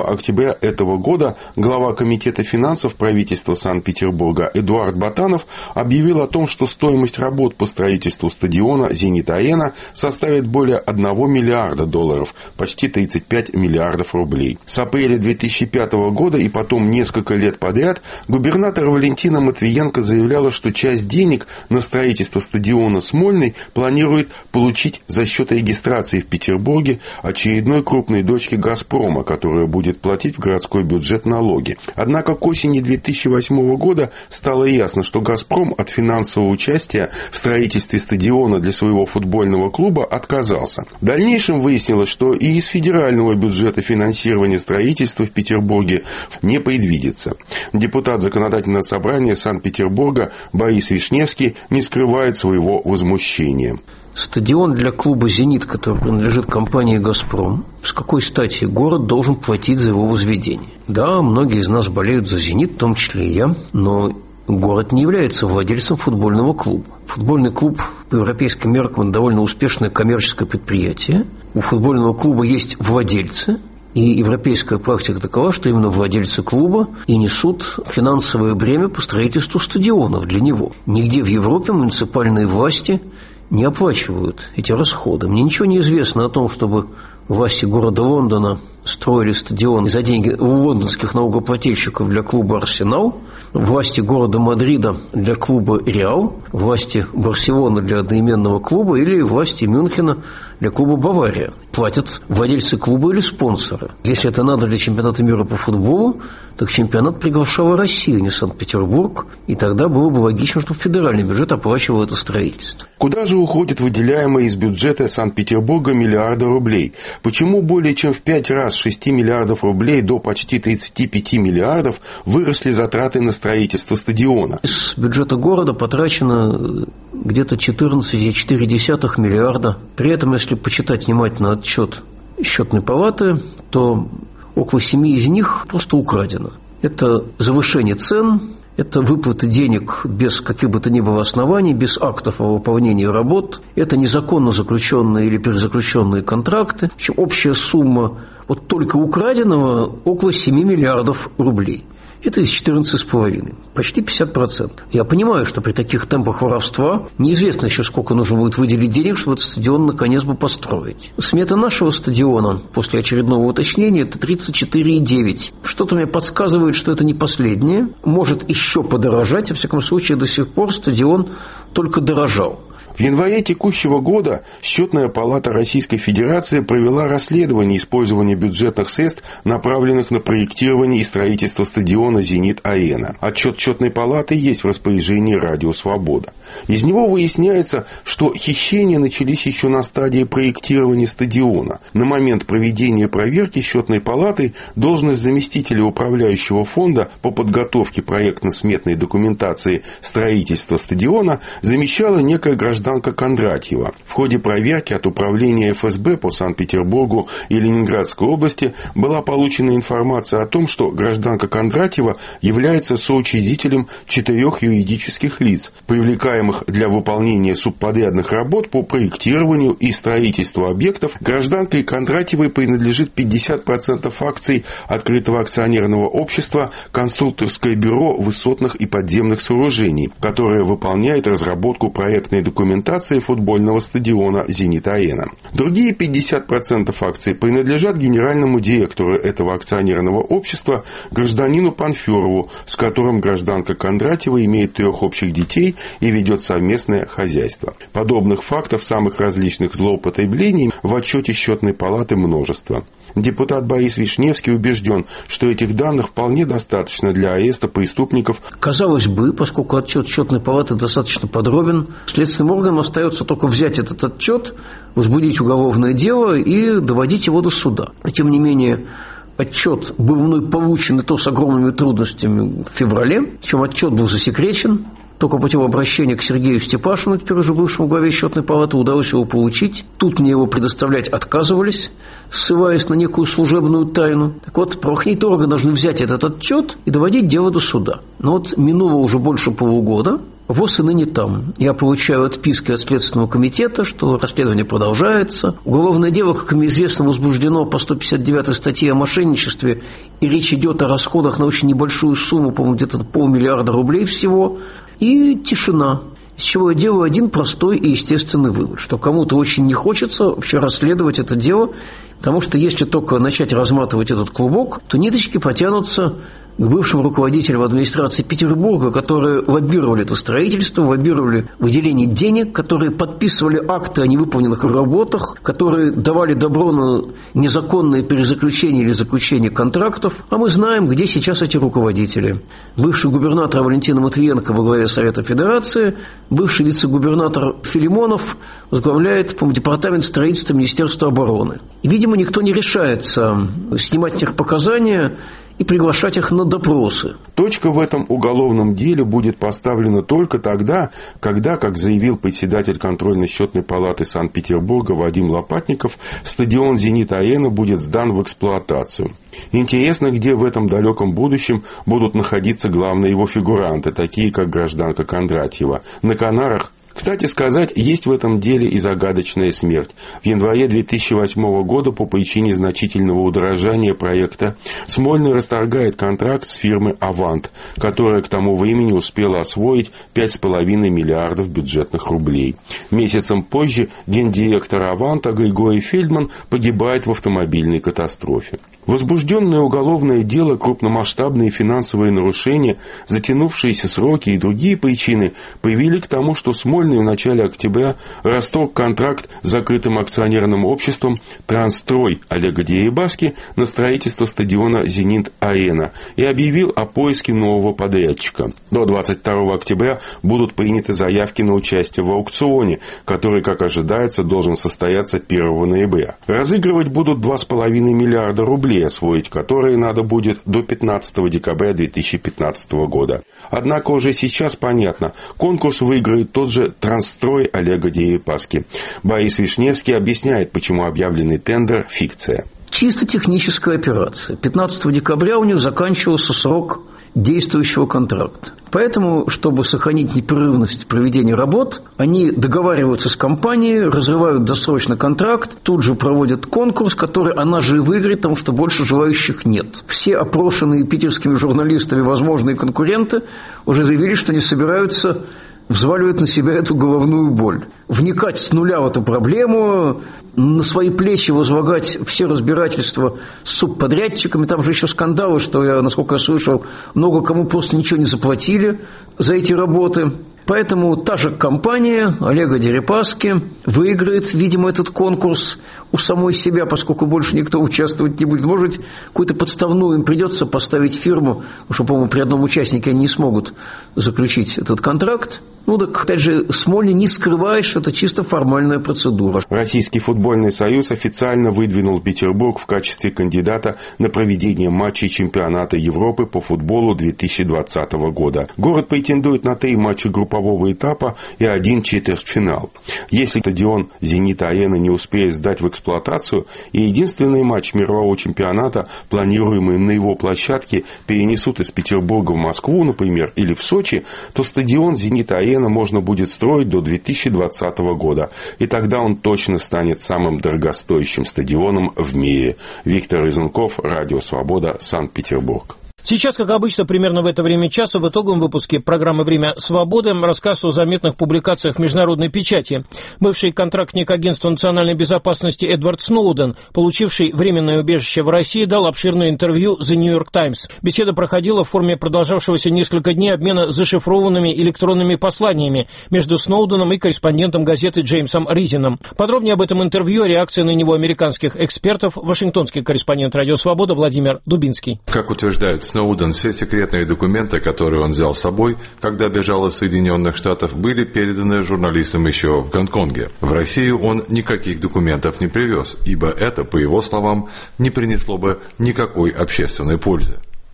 восьмого октября этого года глава Комитета финансов правительства Санкт-Петербурга Эдуард Батанов объявил о том, что стоимость работ по строительству стадиона «Зенит-Арена» составит более одного миллиарда долларов, почти тридцать пять миллиардов рублей. С апреля две тысячи пятого года и потом несколько лет подряд губернатор Валентина Матвиенко заявляла, что часть денег на строительство стадиона «Смольный» планирует получить за счет регистрации в Петербурге очередной крупной дочки «Газпрома», которая будет платить в городской бюджет налоги. Однако к осени две тысячи восьмого года стало ясно, что «Газпром» от финансового участия в строительстве стадиона для своего футбольного клуба отказался. В дальнейшем выяснилось, что и из федерального бюджета финансирование строительства в Петербурге не предвидится. Депутат Законодательного собрания Санкт-Петербурга Борис Вишневский не скрывает своего возмущения. Стадион для клуба «Зенит», который принадлежит компании «Газпром», с какой стати город должен платить за его возведение? Да, многие из нас болеют за «Зенит», в том числе и я, но город не является владельцем футбольного клуба. Футбольный клуб по европейским меркам довольно успешное коммерческое предприятие. У футбольного клуба есть владельцы, и европейская практика такова, что именно владельцы клуба и несут финансовое бремя по строительству стадионов для него. Нигде в Европе муниципальные власти не оплачивают эти расходы. Мне ничего не известно о том, чтобы власти города Лондона строили стадион за деньги лондонских налогоплательщиков для клуба «Арсенал», власти города Мадрида для клуба «Реал», власти Барселоны для одноименного клуба или власти Мюнхена для клуба «Бавария». Платят владельцы клуба или спонсоры. Если это надо для чемпионата мира по футболу, так чемпионат приглашала Россия, не Санкт-Петербург, и тогда было бы логично, чтобы федеральный бюджет оплачивал это строительство. Куда же уходят выделяемые из бюджета Санкт-Петербурга миллиарды рублей? Почему более чем в пять раз с шести миллиардов рублей до почти тридцати пяти миллиардов выросли затраты на строительство стадиона? Из бюджета города потрачено где-то четырнадцать целых четыре десятых миллиарда. При этом, если почитать внимательно отчет счетной палаты, то около семи из них просто украдено. Это завышение цен, это выплаты денег без каких бы то ни было оснований, без актов о выполнении работ, это незаконно заключенные или перезаключенные контракты. В общем, общая сумма вот только украденного около семи миллиардов рублей. Это из четырнадцати с половиной, почти пятьдесят процентов. Я понимаю, что при таких темпах воровства неизвестно еще, сколько нужно будет выделить денег, чтобы этот стадион наконец бы построить. Смета нашего стадиона после очередного уточнения – это тридцать четыре целых девять. Что-то мне подсказывает, что это не последнее. Может еще подорожать, а во всяком случае до сих пор стадион только дорожал. В январе текущего года Счетная палата Российской Федерации провела расследование использования бюджетных средств, направленных на проектирование и строительство стадиона «Зенит-Арена». Отчет Счетной палаты есть в распоряжении «Радио Свобода». Из него выясняется, что хищения начались еще на стадии проектирования стадиона. На момент проведения проверки Счетной палатой должность заместителя управляющего фонда по подготовке проектно-сметной документации строительства стадиона замещала некая гражданка Кондратьева. В ходе проверки от управления эф эс бэ по Санкт-Петербургу и Ленинградской области была получена информация о том, что гражданка Кондратьева является соучредителем четырех юридических лиц, привлекаемых для выполнения субподрядных работ по проектированию и строительству объектов. Гражданке Кондратьевой принадлежит пятьдесят процентов акций открытого акционерного общества «Конструкторское бюро высотных и подземных сооружений», которое выполняет разработку проектной документации футбольного стадиона «Зенит-Арена». Другие пятьдесят процентов акций принадлежат генеральному директору этого акционерного общества, гражданину Панферову, с которым гражданка Кондратьева имеет трех общих детей и ведет совместное хозяйство. Подобных фактов самых различных злоупотреблений в отчете Счетной палаты множество. Депутат Борис Вишневский убежден, что этих данных вполне достаточно для ареста преступников. Казалось бы, поскольку отчет Счетной палаты достаточно подробен, следственным органам остается только взять этот отчет, возбудить уголовное дело и доводить его до суда. Тем не менее, отчет был мной получен, и то с огромными трудностями, в феврале, причем отчет был засекречен. Только путем обращения к Сергею Степашину, теперь уже бывшему главе Счетной палаты, удалось его получить. Тут мне его предоставлять отказывались, ссылаясь на некую служебную тайну. Так вот, правоохранительные органы должны взять этот отчет и доводить дело до суда. Но вот минуло уже больше полугода, ВОЗ и ныне там. Я получаю отписки от Следственного комитета, что расследование продолжается. Уголовное дело, как мне известно, возбуждено по сто пятьдесят девятой статье о мошенничестве, и речь идет о расходах на очень небольшую сумму, по-моему, где-то полмиллиарда рублей всего, и тишина. Из чего я делаю один простой и естественный вывод, что кому-то очень не хочется вообще расследовать это дело, потому что если только начать разматывать этот клубок, то ниточки потянутся к бывшим руководителям администрации Петербурга, которые лоббировали это строительство, лоббировали выделение денег, которые подписывали акты о невыполненных работах, которые давали добро на незаконное перезаключение или заключение контрактов. А мы знаем, где сейчас эти руководители. Бывший губернатор Валентина Матвиенко во главе Совета Федерации, бывший вице-губернатор Филимонов возглавляет, по-моему, департамент строительства Министерства обороны. И, видимо, никто не решается снимать их показания и приглашать их на допросы. Точка в этом уголовном деле будет поставлена только тогда, когда, как заявил председатель контрольно-счетной палаты Санкт-Петербурга Вадим Лопатников, стадион «Зенит-Арена» будет сдан в эксплуатацию. Интересно, где в этом далеком будущем будут находиться главные его фигуранты, такие как гражданка Кондратьева. На Канарах? Кстати сказать, есть в этом деле и загадочная смерть. В январе две тысячи восьмого года по причине значительного удорожания проекта Смольный расторгает контракт с фирмой «Авант», которая к тому времени успела освоить пять с половиной миллиардов бюджетных рублей. Месяцем позже гендиректор «Аванта» Григорий Фельдман погибает в автомобильной катастрофе. Возбужденное уголовное дело, крупномасштабные финансовые нарушения, затянувшиеся сроки и другие причины привели к тому, что Смольный в начале октября расторг контракт с закрытым акционерным обществом «Трансстрой» Олега Дерибаски на строительство стадиона «Зенит-Арена» и объявил о поиске нового подрядчика. До двадцать второго октября будут приняты заявки на участие в аукционе, который, как ожидается, должен состояться первого ноября. Разыгрывать будут два с половиной миллиарда рублей, освоить которые надо будет до пятнадцатого декабря две тысячи пятнадцатого года. Однако уже сейчас понятно, конкурс выиграет тот же «Трансстрой» Олега Дерипаски. Борис Вишневский объясняет, почему объявленный тендер – фикция. Чисто техническая операция. пятнадцатого декабря у них заканчивался срок действующего контракта. Поэтому, чтобы сохранить непрерывность проведения работ, они договариваются с компанией, разрывают досрочно контракт, тут же проводят конкурс, который она же и выиграет, потому что больше желающих нет. Все опрошенные питерскими журналистами возможные конкуренты уже заявили, что не собираются взваливать на себя эту головную боль. Вникать с нуля в эту проблему, на свои плечи возлагать все разбирательства с субподрядчиками. Там же еще скандалы, что я, насколько я слышал, много кому просто ничего не заплатили за эти работы. Поэтому та же компания Олега Дерипаски выиграет, видимо, этот конкурс у самой себя, поскольку больше никто участвовать не будет. Может, какую-то подставную им придется поставить фирму, потому что, по-моему, при одном участнике они не смогут заключить этот контракт. Ну так, опять же, Смольный не скрывает, что это чисто формальная процедура. Российский футбольный союз официально выдвинул Петербург в качестве кандидата на проведение матчей чемпионата Европы по футболу две тысячи двадцатого года. Город претендует на три матча группового этапа и один четвертьфинал. Если стадион «Зенит-Арена» не успеет сдать в эксплуатацию, и единственный матч мирового чемпионата, планируемый на его площадке, перенесут из Петербурга в Москву, например, или в Сочи, то стадион «Зенит-Арена» можно будет строить до две тысячи двадцатого года. И тогда он точно станет самым дорогостоящим стадионом в мире. Виктор Резунков, Радио Свобода, Санкт-Петербург. Сейчас, как обычно, примерно в это время часа в итоговом выпуске программы «Время свободы» рассказ о заметных публикациях международной печати. Бывший контрактник Агентства национальной безопасности Эдвард Сноуден, получивший временное убежище в России, дал обширное интервью The New York Times. Беседа проходила в форме продолжавшегося несколько дней обмена зашифрованными электронными посланиями между Сноуденом и корреспондентом газеты Джеймсом Ризином. Подробнее об этом интервью, о реакции на него американских экспертов, вашингтонский корреспондент «Радио Свобода» Владимир Дубинский. Как утверждают Сноуден, все секретные документы, которые он взял с собой, когда бежал из Соединенных Штатов, были переданы журналистам еще в Гонконге. В Россию он никаких документов не привез, ибо это, по его словам, не принесло бы никакой общественной пользы.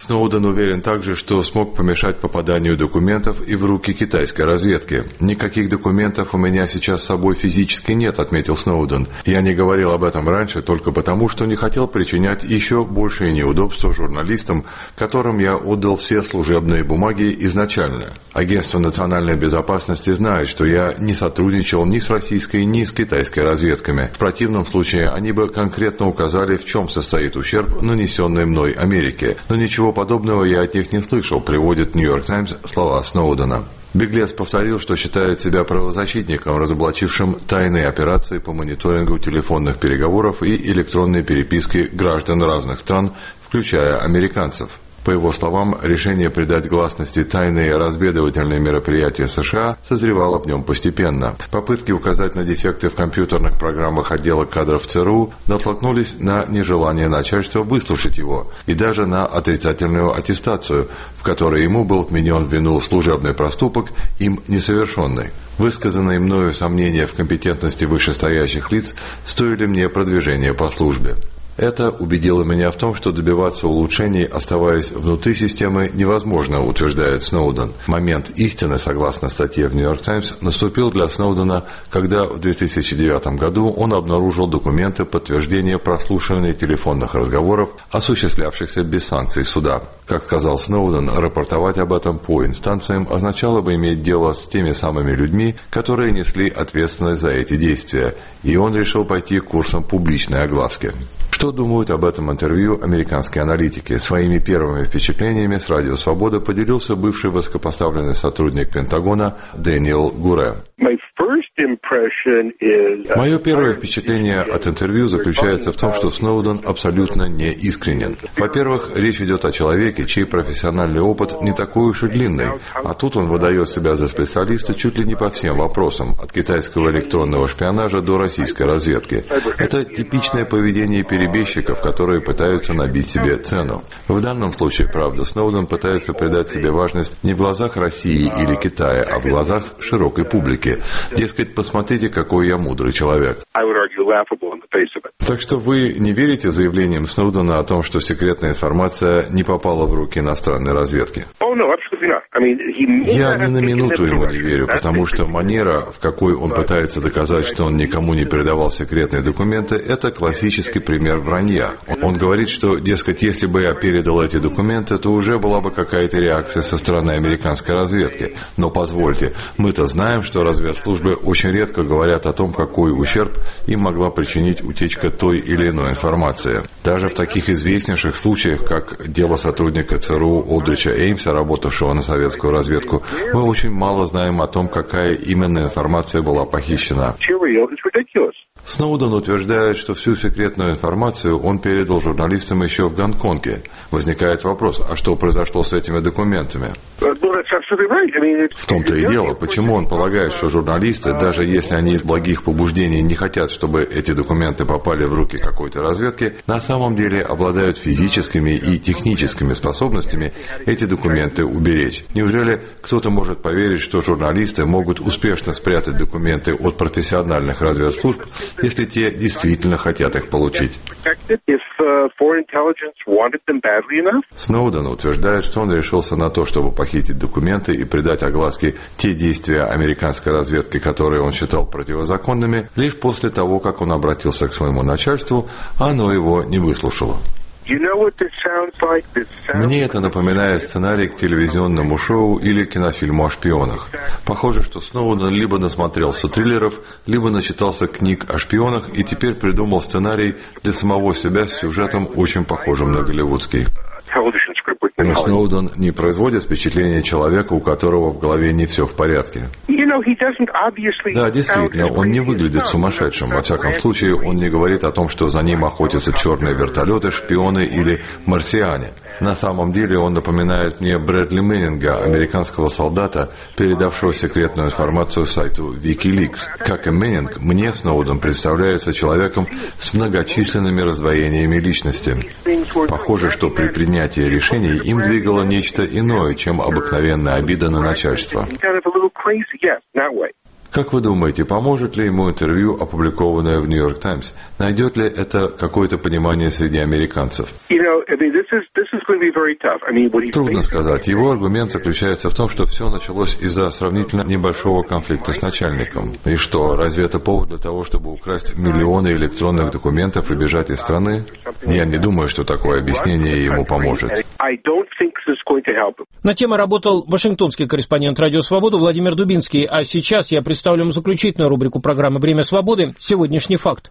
Сноуден уверен также, что смог помешать попаданию документов и в руки китайской разведки. «Никаких документов у меня сейчас с собой физически нет», — отметил Сноуден. «Я не говорил об этом раньше только потому, что не хотел причинять еще большие неудобства журналистам, которым я отдал все служебные бумаги изначально. Агентство национальной безопасности знает, что я не сотрудничал ни с российской, ни с китайской разведками. В противном случае они бы конкретно указали, в чем состоит ущерб, нанесенный мной Америке. Но ничего подобного я от них не слышал», приводит «Нью-Йорк Таймс» слова Сноудена. Беглец повторил, что считает себя правозащитником, разоблачившим тайные операции по мониторингу телефонных переговоров и электронной переписки граждан разных стран, включая американцев. По его словам, решение придать гласности тайные разведывательные мероприятия США созревало в нем постепенно. Попытки указать на дефекты в компьютерных программах отдела кадров ЦРУ натолкнулись на нежелание начальства выслушать его и даже на отрицательную аттестацию, в которой ему был вменен в вину служебный проступок, им несовершенный. Высказанные мною сомнения в компетентности вышестоящих лиц стоили мне продвижения по службе. Это убедило меня в том, что добиваться улучшений, оставаясь внутри системы, невозможно, утверждает Сноуден. Момент истины, согласно статье в «Нью-Йорк Таймс», наступил для Сноудена, когда в две тысячи девятом году он обнаружил документы подтверждения прослушивания телефонных разговоров, осуществлявшихся без санкций суда. Как сказал Сноуден, рапортовать об этом по инстанциям означало бы иметь дело с теми самыми людьми, которые несли ответственность за эти действия, и он решил пойти курсом публичной огласки. Что думают об этом интервью американские аналитики? Своими первыми впечатлениями с «Радио Свобода» поделился бывший высокопоставленный сотрудник Пентагона Дэниел Гуре. Мое первое впечатление от интервью заключается в том, что Сноуден абсолютно не искренен. Во-первых, речь идет о человеке, чей профессиональный опыт не такой уж и длинный, а тут он выдает себя за специалиста чуть ли не по всем вопросам, от китайского электронного шпионажа до российской разведки. Это типичное поведение перебежчиков, которые пытаются набить себе цену. В данном случае, правда, Сноуден пытается придать себе важность не в глазах России или Китая, а в глазах широкой публики. Дескать, посмотрите, какой я мудрый человек. Так что вы не верите заявлениям Сноудена о том, что секретная информация не попала в руки иностранной разведки? Я ни на минуту ему не верю, потому что манера, в какой он пытается доказать, что он никому не передавал секретные документы, это классический пример вранья. Он говорит, что, дескать, если бы я передал эти документы, то уже была бы какая-то реакция со стороны американской разведки. Но позвольте, мы-то знаем, что разведслужбы очень редко говорят о том, какой ущерб им могла причинить утечка той или иной информации. Даже в таких известнейших случаях, как дело сотрудника ЦРУ Олдрича Эймса, работавшего на советскую разведку, мы очень мало знаем о том, какая именно информация была похищена. Сноуден утверждает, что всю секретную информацию он передал журналистам еще в Гонконге. Возникает вопрос, а что произошло с этими документами? В том-то и дело, почему он полагает, что журналисты, даже если они из благих побуждений не хотят, чтобы эти документы попали в руки какой-то разведки, на самом деле обладают физическими и техническими способностями эти документы уберечь. Неужели кто-то может поверить, что журналисты могут успешно спрятать документы от профессиональных разведслужб, если те действительно хотят их получить? Сноуден утверждает, что он решился на то, чтобы похитить документы и придать огласке те действия американской разведки, которые он считал противозаконными, лишь после того, как он обратился к своему начальству, а оно его не выслушало. Мне это напоминает сценарий к телевизионному шоу или кинофильму о шпионах. Похоже, что Сноуден либо насмотрелся триллеров, либо начитался книг о шпионах и теперь придумал сценарий для самого себя с сюжетом, очень похожим на голливудский. Но Сноуден не производит впечатление человека, у которого в голове не все в порядке. Да, действительно, он не выглядит сумасшедшим. Во всяком случае, он не говорит о том, что за ним охотятся черные вертолеты, шпионы или марсиане. На самом деле он напоминает мне Брэдли Мэннинга, американского солдата, передавшего секретную информацию сайту Wikileaks. Как и Мэннинг, мне Сноуден представляется человеком с многочисленными раздвоениями личности. Похоже, что при принятии решений им двигало нечто иное, чем обыкновенная обида на начальство. Как вы думаете, поможет ли ему интервью, опубликованное в «Нью-Йорк Таймс»? Найдет ли это какое-то понимание среди американцев? Трудно сказать. Его аргумент заключается в том, что все началось из-за сравнительно небольшого конфликта с начальником. И что, разве это повод для того, чтобы украсть миллионы электронных документов и бежать из страны? Я не думаю, что такое объяснение ему поможет. На тему работал вашингтонский корреспондент «Радио Свобода» Владимир Дубинский. А сейчас я представлю вам заключительную рубрику программы «Время свободы». Сегодняшний факт.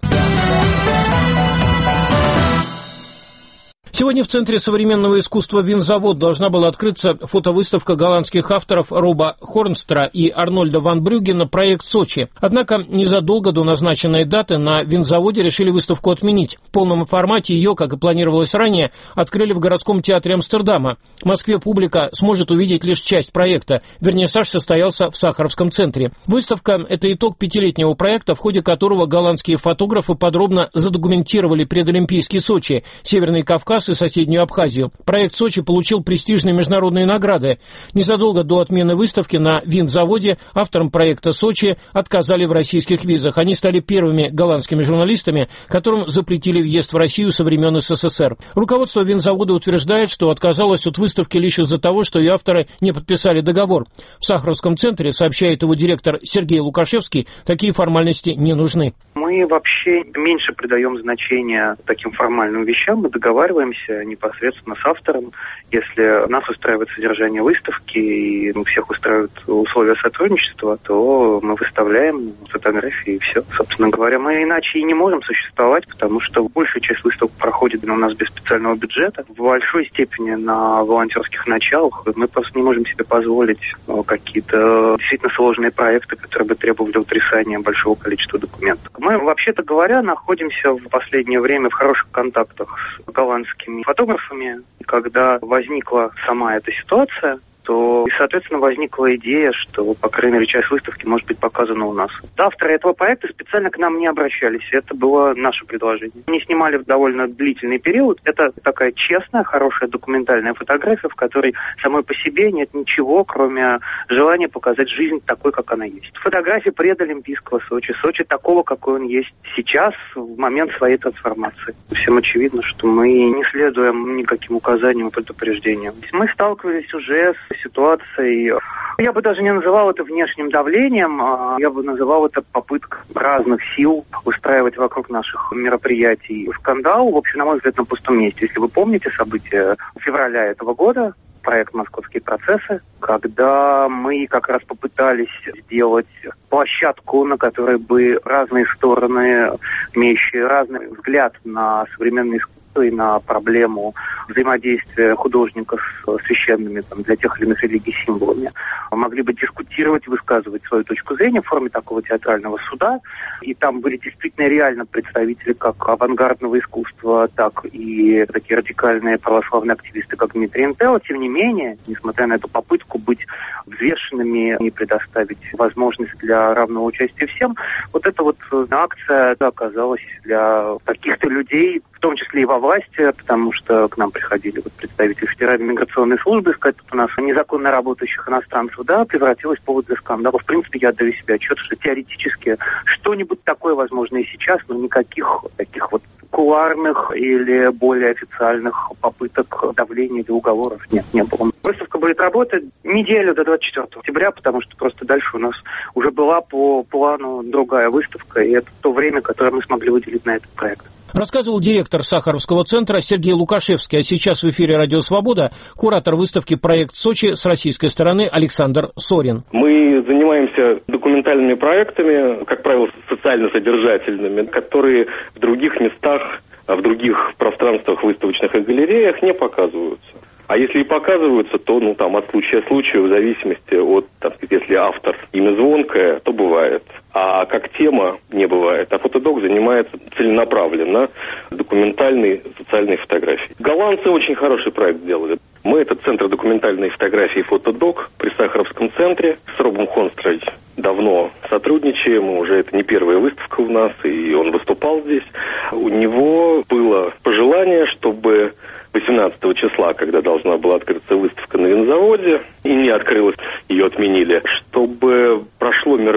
Сегодня в Центре современного искусства «Винзавод» должна была открыться фотовыставка голландских авторов Роба Хорнстера и Арнольда ван Брюггена «Проект Сочи». Однако незадолго до назначенной даты на Винзаводе решили выставку отменить. В полном формате ее, как и планировалось ранее, открыли в городском театре Амстердама. В Москве публика сможет увидеть лишь часть проекта. Вернисаж состоялся в Сахаровском центре. Выставка – это итог пятилетнего проекта, в ходе которого голландские фотографы подробно задокументировали предолимпийский Сочи, Северный Кавказ и соседнюю Абхазию. Проект Сочи получил престижные международные награды. Незадолго до отмены выставки на Винзаводе авторам проекта Сочи отказали в российских визах. Они стали первыми голландскими журналистами, которым запретили въезд в Россию со времен СССР. Руководство Винзавода утверждает, что отказалось от выставки лишь из-за того, что ее авторы не подписали договор. В Сахаровском центре, сообщает его директор Сергей Лукашевский, такие формальности не нужны. Мы вообще меньше придаем значения таким формальным вещам. Мы договариваемся непосредственно с автором. Если нас устраивает содержание выставки и всех устраивают условия сотрудничества, то мы выставляем фотографии и все. Собственно говоря, мы иначе и не можем существовать, потому что большая часть выставок проходит у нас без специального бюджета. В большой степени на волонтерских началах мы просто не можем себе позволить какие-то действительно сложные проекты, которые бы требовали утрясания большого количества документов. Мы, вообще-то говоря, находимся в последнее время в хороших контактах с голландскими фотографами. И когда возникла сама эта ситуация, то, и, соответственно, возникла идея, что, по крайней мере, часть выставки может быть показана у нас. Авторы этого проекта специально к нам не обращались. Это было наше предложение. Они снимали в довольно длительный период. Это такая честная, хорошая документальная фотография, в которой самой по себе нет ничего, кроме желания показать жизнь такой, как она есть. Фотографии предолимпийского Сочи. Сочи такого, какой он есть сейчас, в момент своей трансформации. Всем очевидно, что мы не следуем никаким указаниям и предупреждениям. Мы сталкивались уже с ситуацией, я бы даже не называл это внешним давлением, а я бы называл это попыткой разных сил устраивать вокруг наших мероприятий скандал, в общем, на мой взгляд, на пустом месте. Если вы помните события февраля этого года, проект «Московские процессы», когда мы как раз попытались сделать площадку, на которой бы разные стороны, имеющие разный взгляд на современное искусство и на проблему взаимодействия художника с священными там, для тех или иных религий символами, могли бы дискутировать, высказывать свою точку зрения в форме такого театрального суда. И там были действительно реально представители как авангардного искусства, так и такие радикальные православные активисты, как Дмитрий Энтелло. Тем не менее, несмотря на эту попытку быть взвешенными и предоставить возможность для равного участия всем, вот эта вот акция оказалась для каких-то людей, в том числе и во власти, потому что к нам приходили вот представители Федеральной миграционной службы сказать, что у нас незаконно работающих иностранцев, да, превратилось в повод для скандала. В принципе, я отдаю себе отчет, что теоретически что-нибудь такое возможно и сейчас, но никаких таких вот кулуарных или более официальных попыток давления или уговоров нет, не было. Выставка будет работать неделю до двадцать четвёртого октября, потому что просто дальше у нас уже была по плану другая выставка, и это то время, которое мы смогли выделить на этот проект. Рассказывал директор Сахаровского центра Сергей Лукашевский. А сейчас в эфире «Радио Свобода» куратор выставки «Проект Сочи» с российской стороны Александр Сорин. Мы занимаемся документальными проектами, как правило, социально-содержательными, которые в других местах, в других пространствах, выставочных и галереях не показываются. А если и показываются, то ну там от случая к случаю, в зависимости от, там, если автор имя звонкое, то бывает. А как тема не бывает. А фотодок занимается целенаправленно документальной социальной фотографией. Голландцы очень хороший проект сделали. Мы, это Центр документальной фотографии «Фотодок» при Сахаровском центре. С Робом Хорнстером давно сотрудничаем. Уже это не первая выставка у нас, и он выступал здесь. У него было пожелание, чтобы восемнадцатого числа, когда должна была открыться выставка на Винзаводе, и не открылась, ее отменили, чтобы прошло мероприятие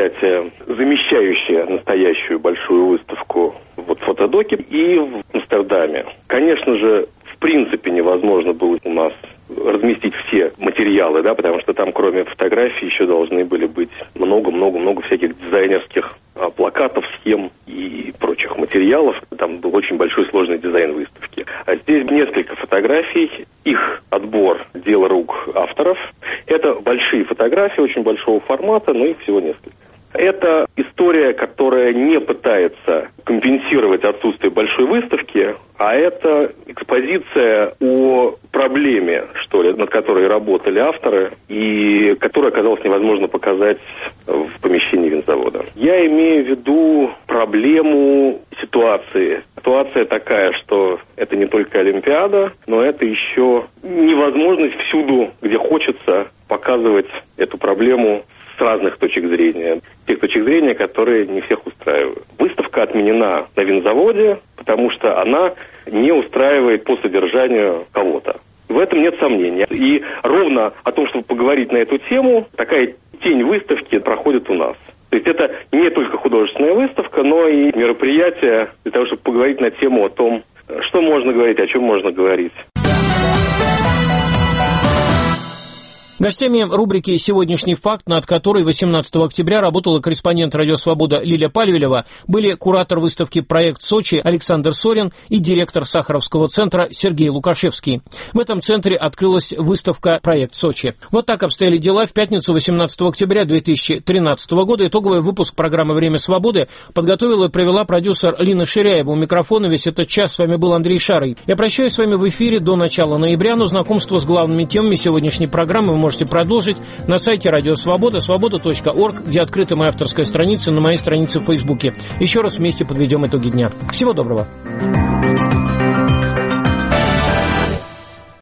мероприятие, замещающее настоящую большую выставку вот, фотодоки, и в Амстердаме. Конечно же, в принципе невозможно было у нас разместить все материалы, да, потому что там кроме фотографий еще должны были быть много-много-много всяких дизайнерских а, плакатов, схем и прочих материалов. Там был очень большой сложный дизайн выставки. А здесь несколько фотографий, их отбор — дело рук авторов. Это большие фотографии очень большого формата, но их всего несколько. Это история, которая не пытается компенсировать отсутствие большой выставки, а это экспозиция о проблеме, что ли, над которой работали авторы, и которую оказалось невозможно показать в помещении винзавода. Я имею в виду проблему ситуации. Ситуация такая, что это не только Олимпиада, но это еще невозможность всюду, где хочется, показывать эту проблему с разных точек зрения. Тех точек зрения, которые не всех устраивают. Выставка отменена на винзаводе, потому что она не устраивает по содержанию кого-то. В этом нет сомнения. И ровно о том, чтобы поговорить на эту тему, такая тень выставки проходит у нас. То есть это не только художественная выставка, но и мероприятие для того, чтобы поговорить на тему о том, что можно говорить, о чем можно говорить. Гостями рубрики «Сегодняшний факт», над которой восемнадцатого октября работала корреспондент «Радио Свобода» Лилия Пальвелева, были куратор выставки «Проект Сочи» Александр Сорин и директор Сахаровского центра Сергей Лукашевский. В этом центре открылась выставка «Проект Сочи». Вот так обстояли дела в пятницу восемнадцатого октября две тысячи тринадцатого года. Итоговый выпуск программы «Время свободы» подготовила и провела продюсер Лина Ширяева. У микрофона весь этот час с вами был Андрей Шарый. Я прощаюсь с вами в эфире до начала ноября, но знакомство с главными темами сегодняшней программы вы можете можете продолжить на сайте Радио Свобода, свобода точка орг, где открыта моя авторская страница, на моей странице в Фейсбуке. Еще раз вместе подведем итоги дня. Всего доброго.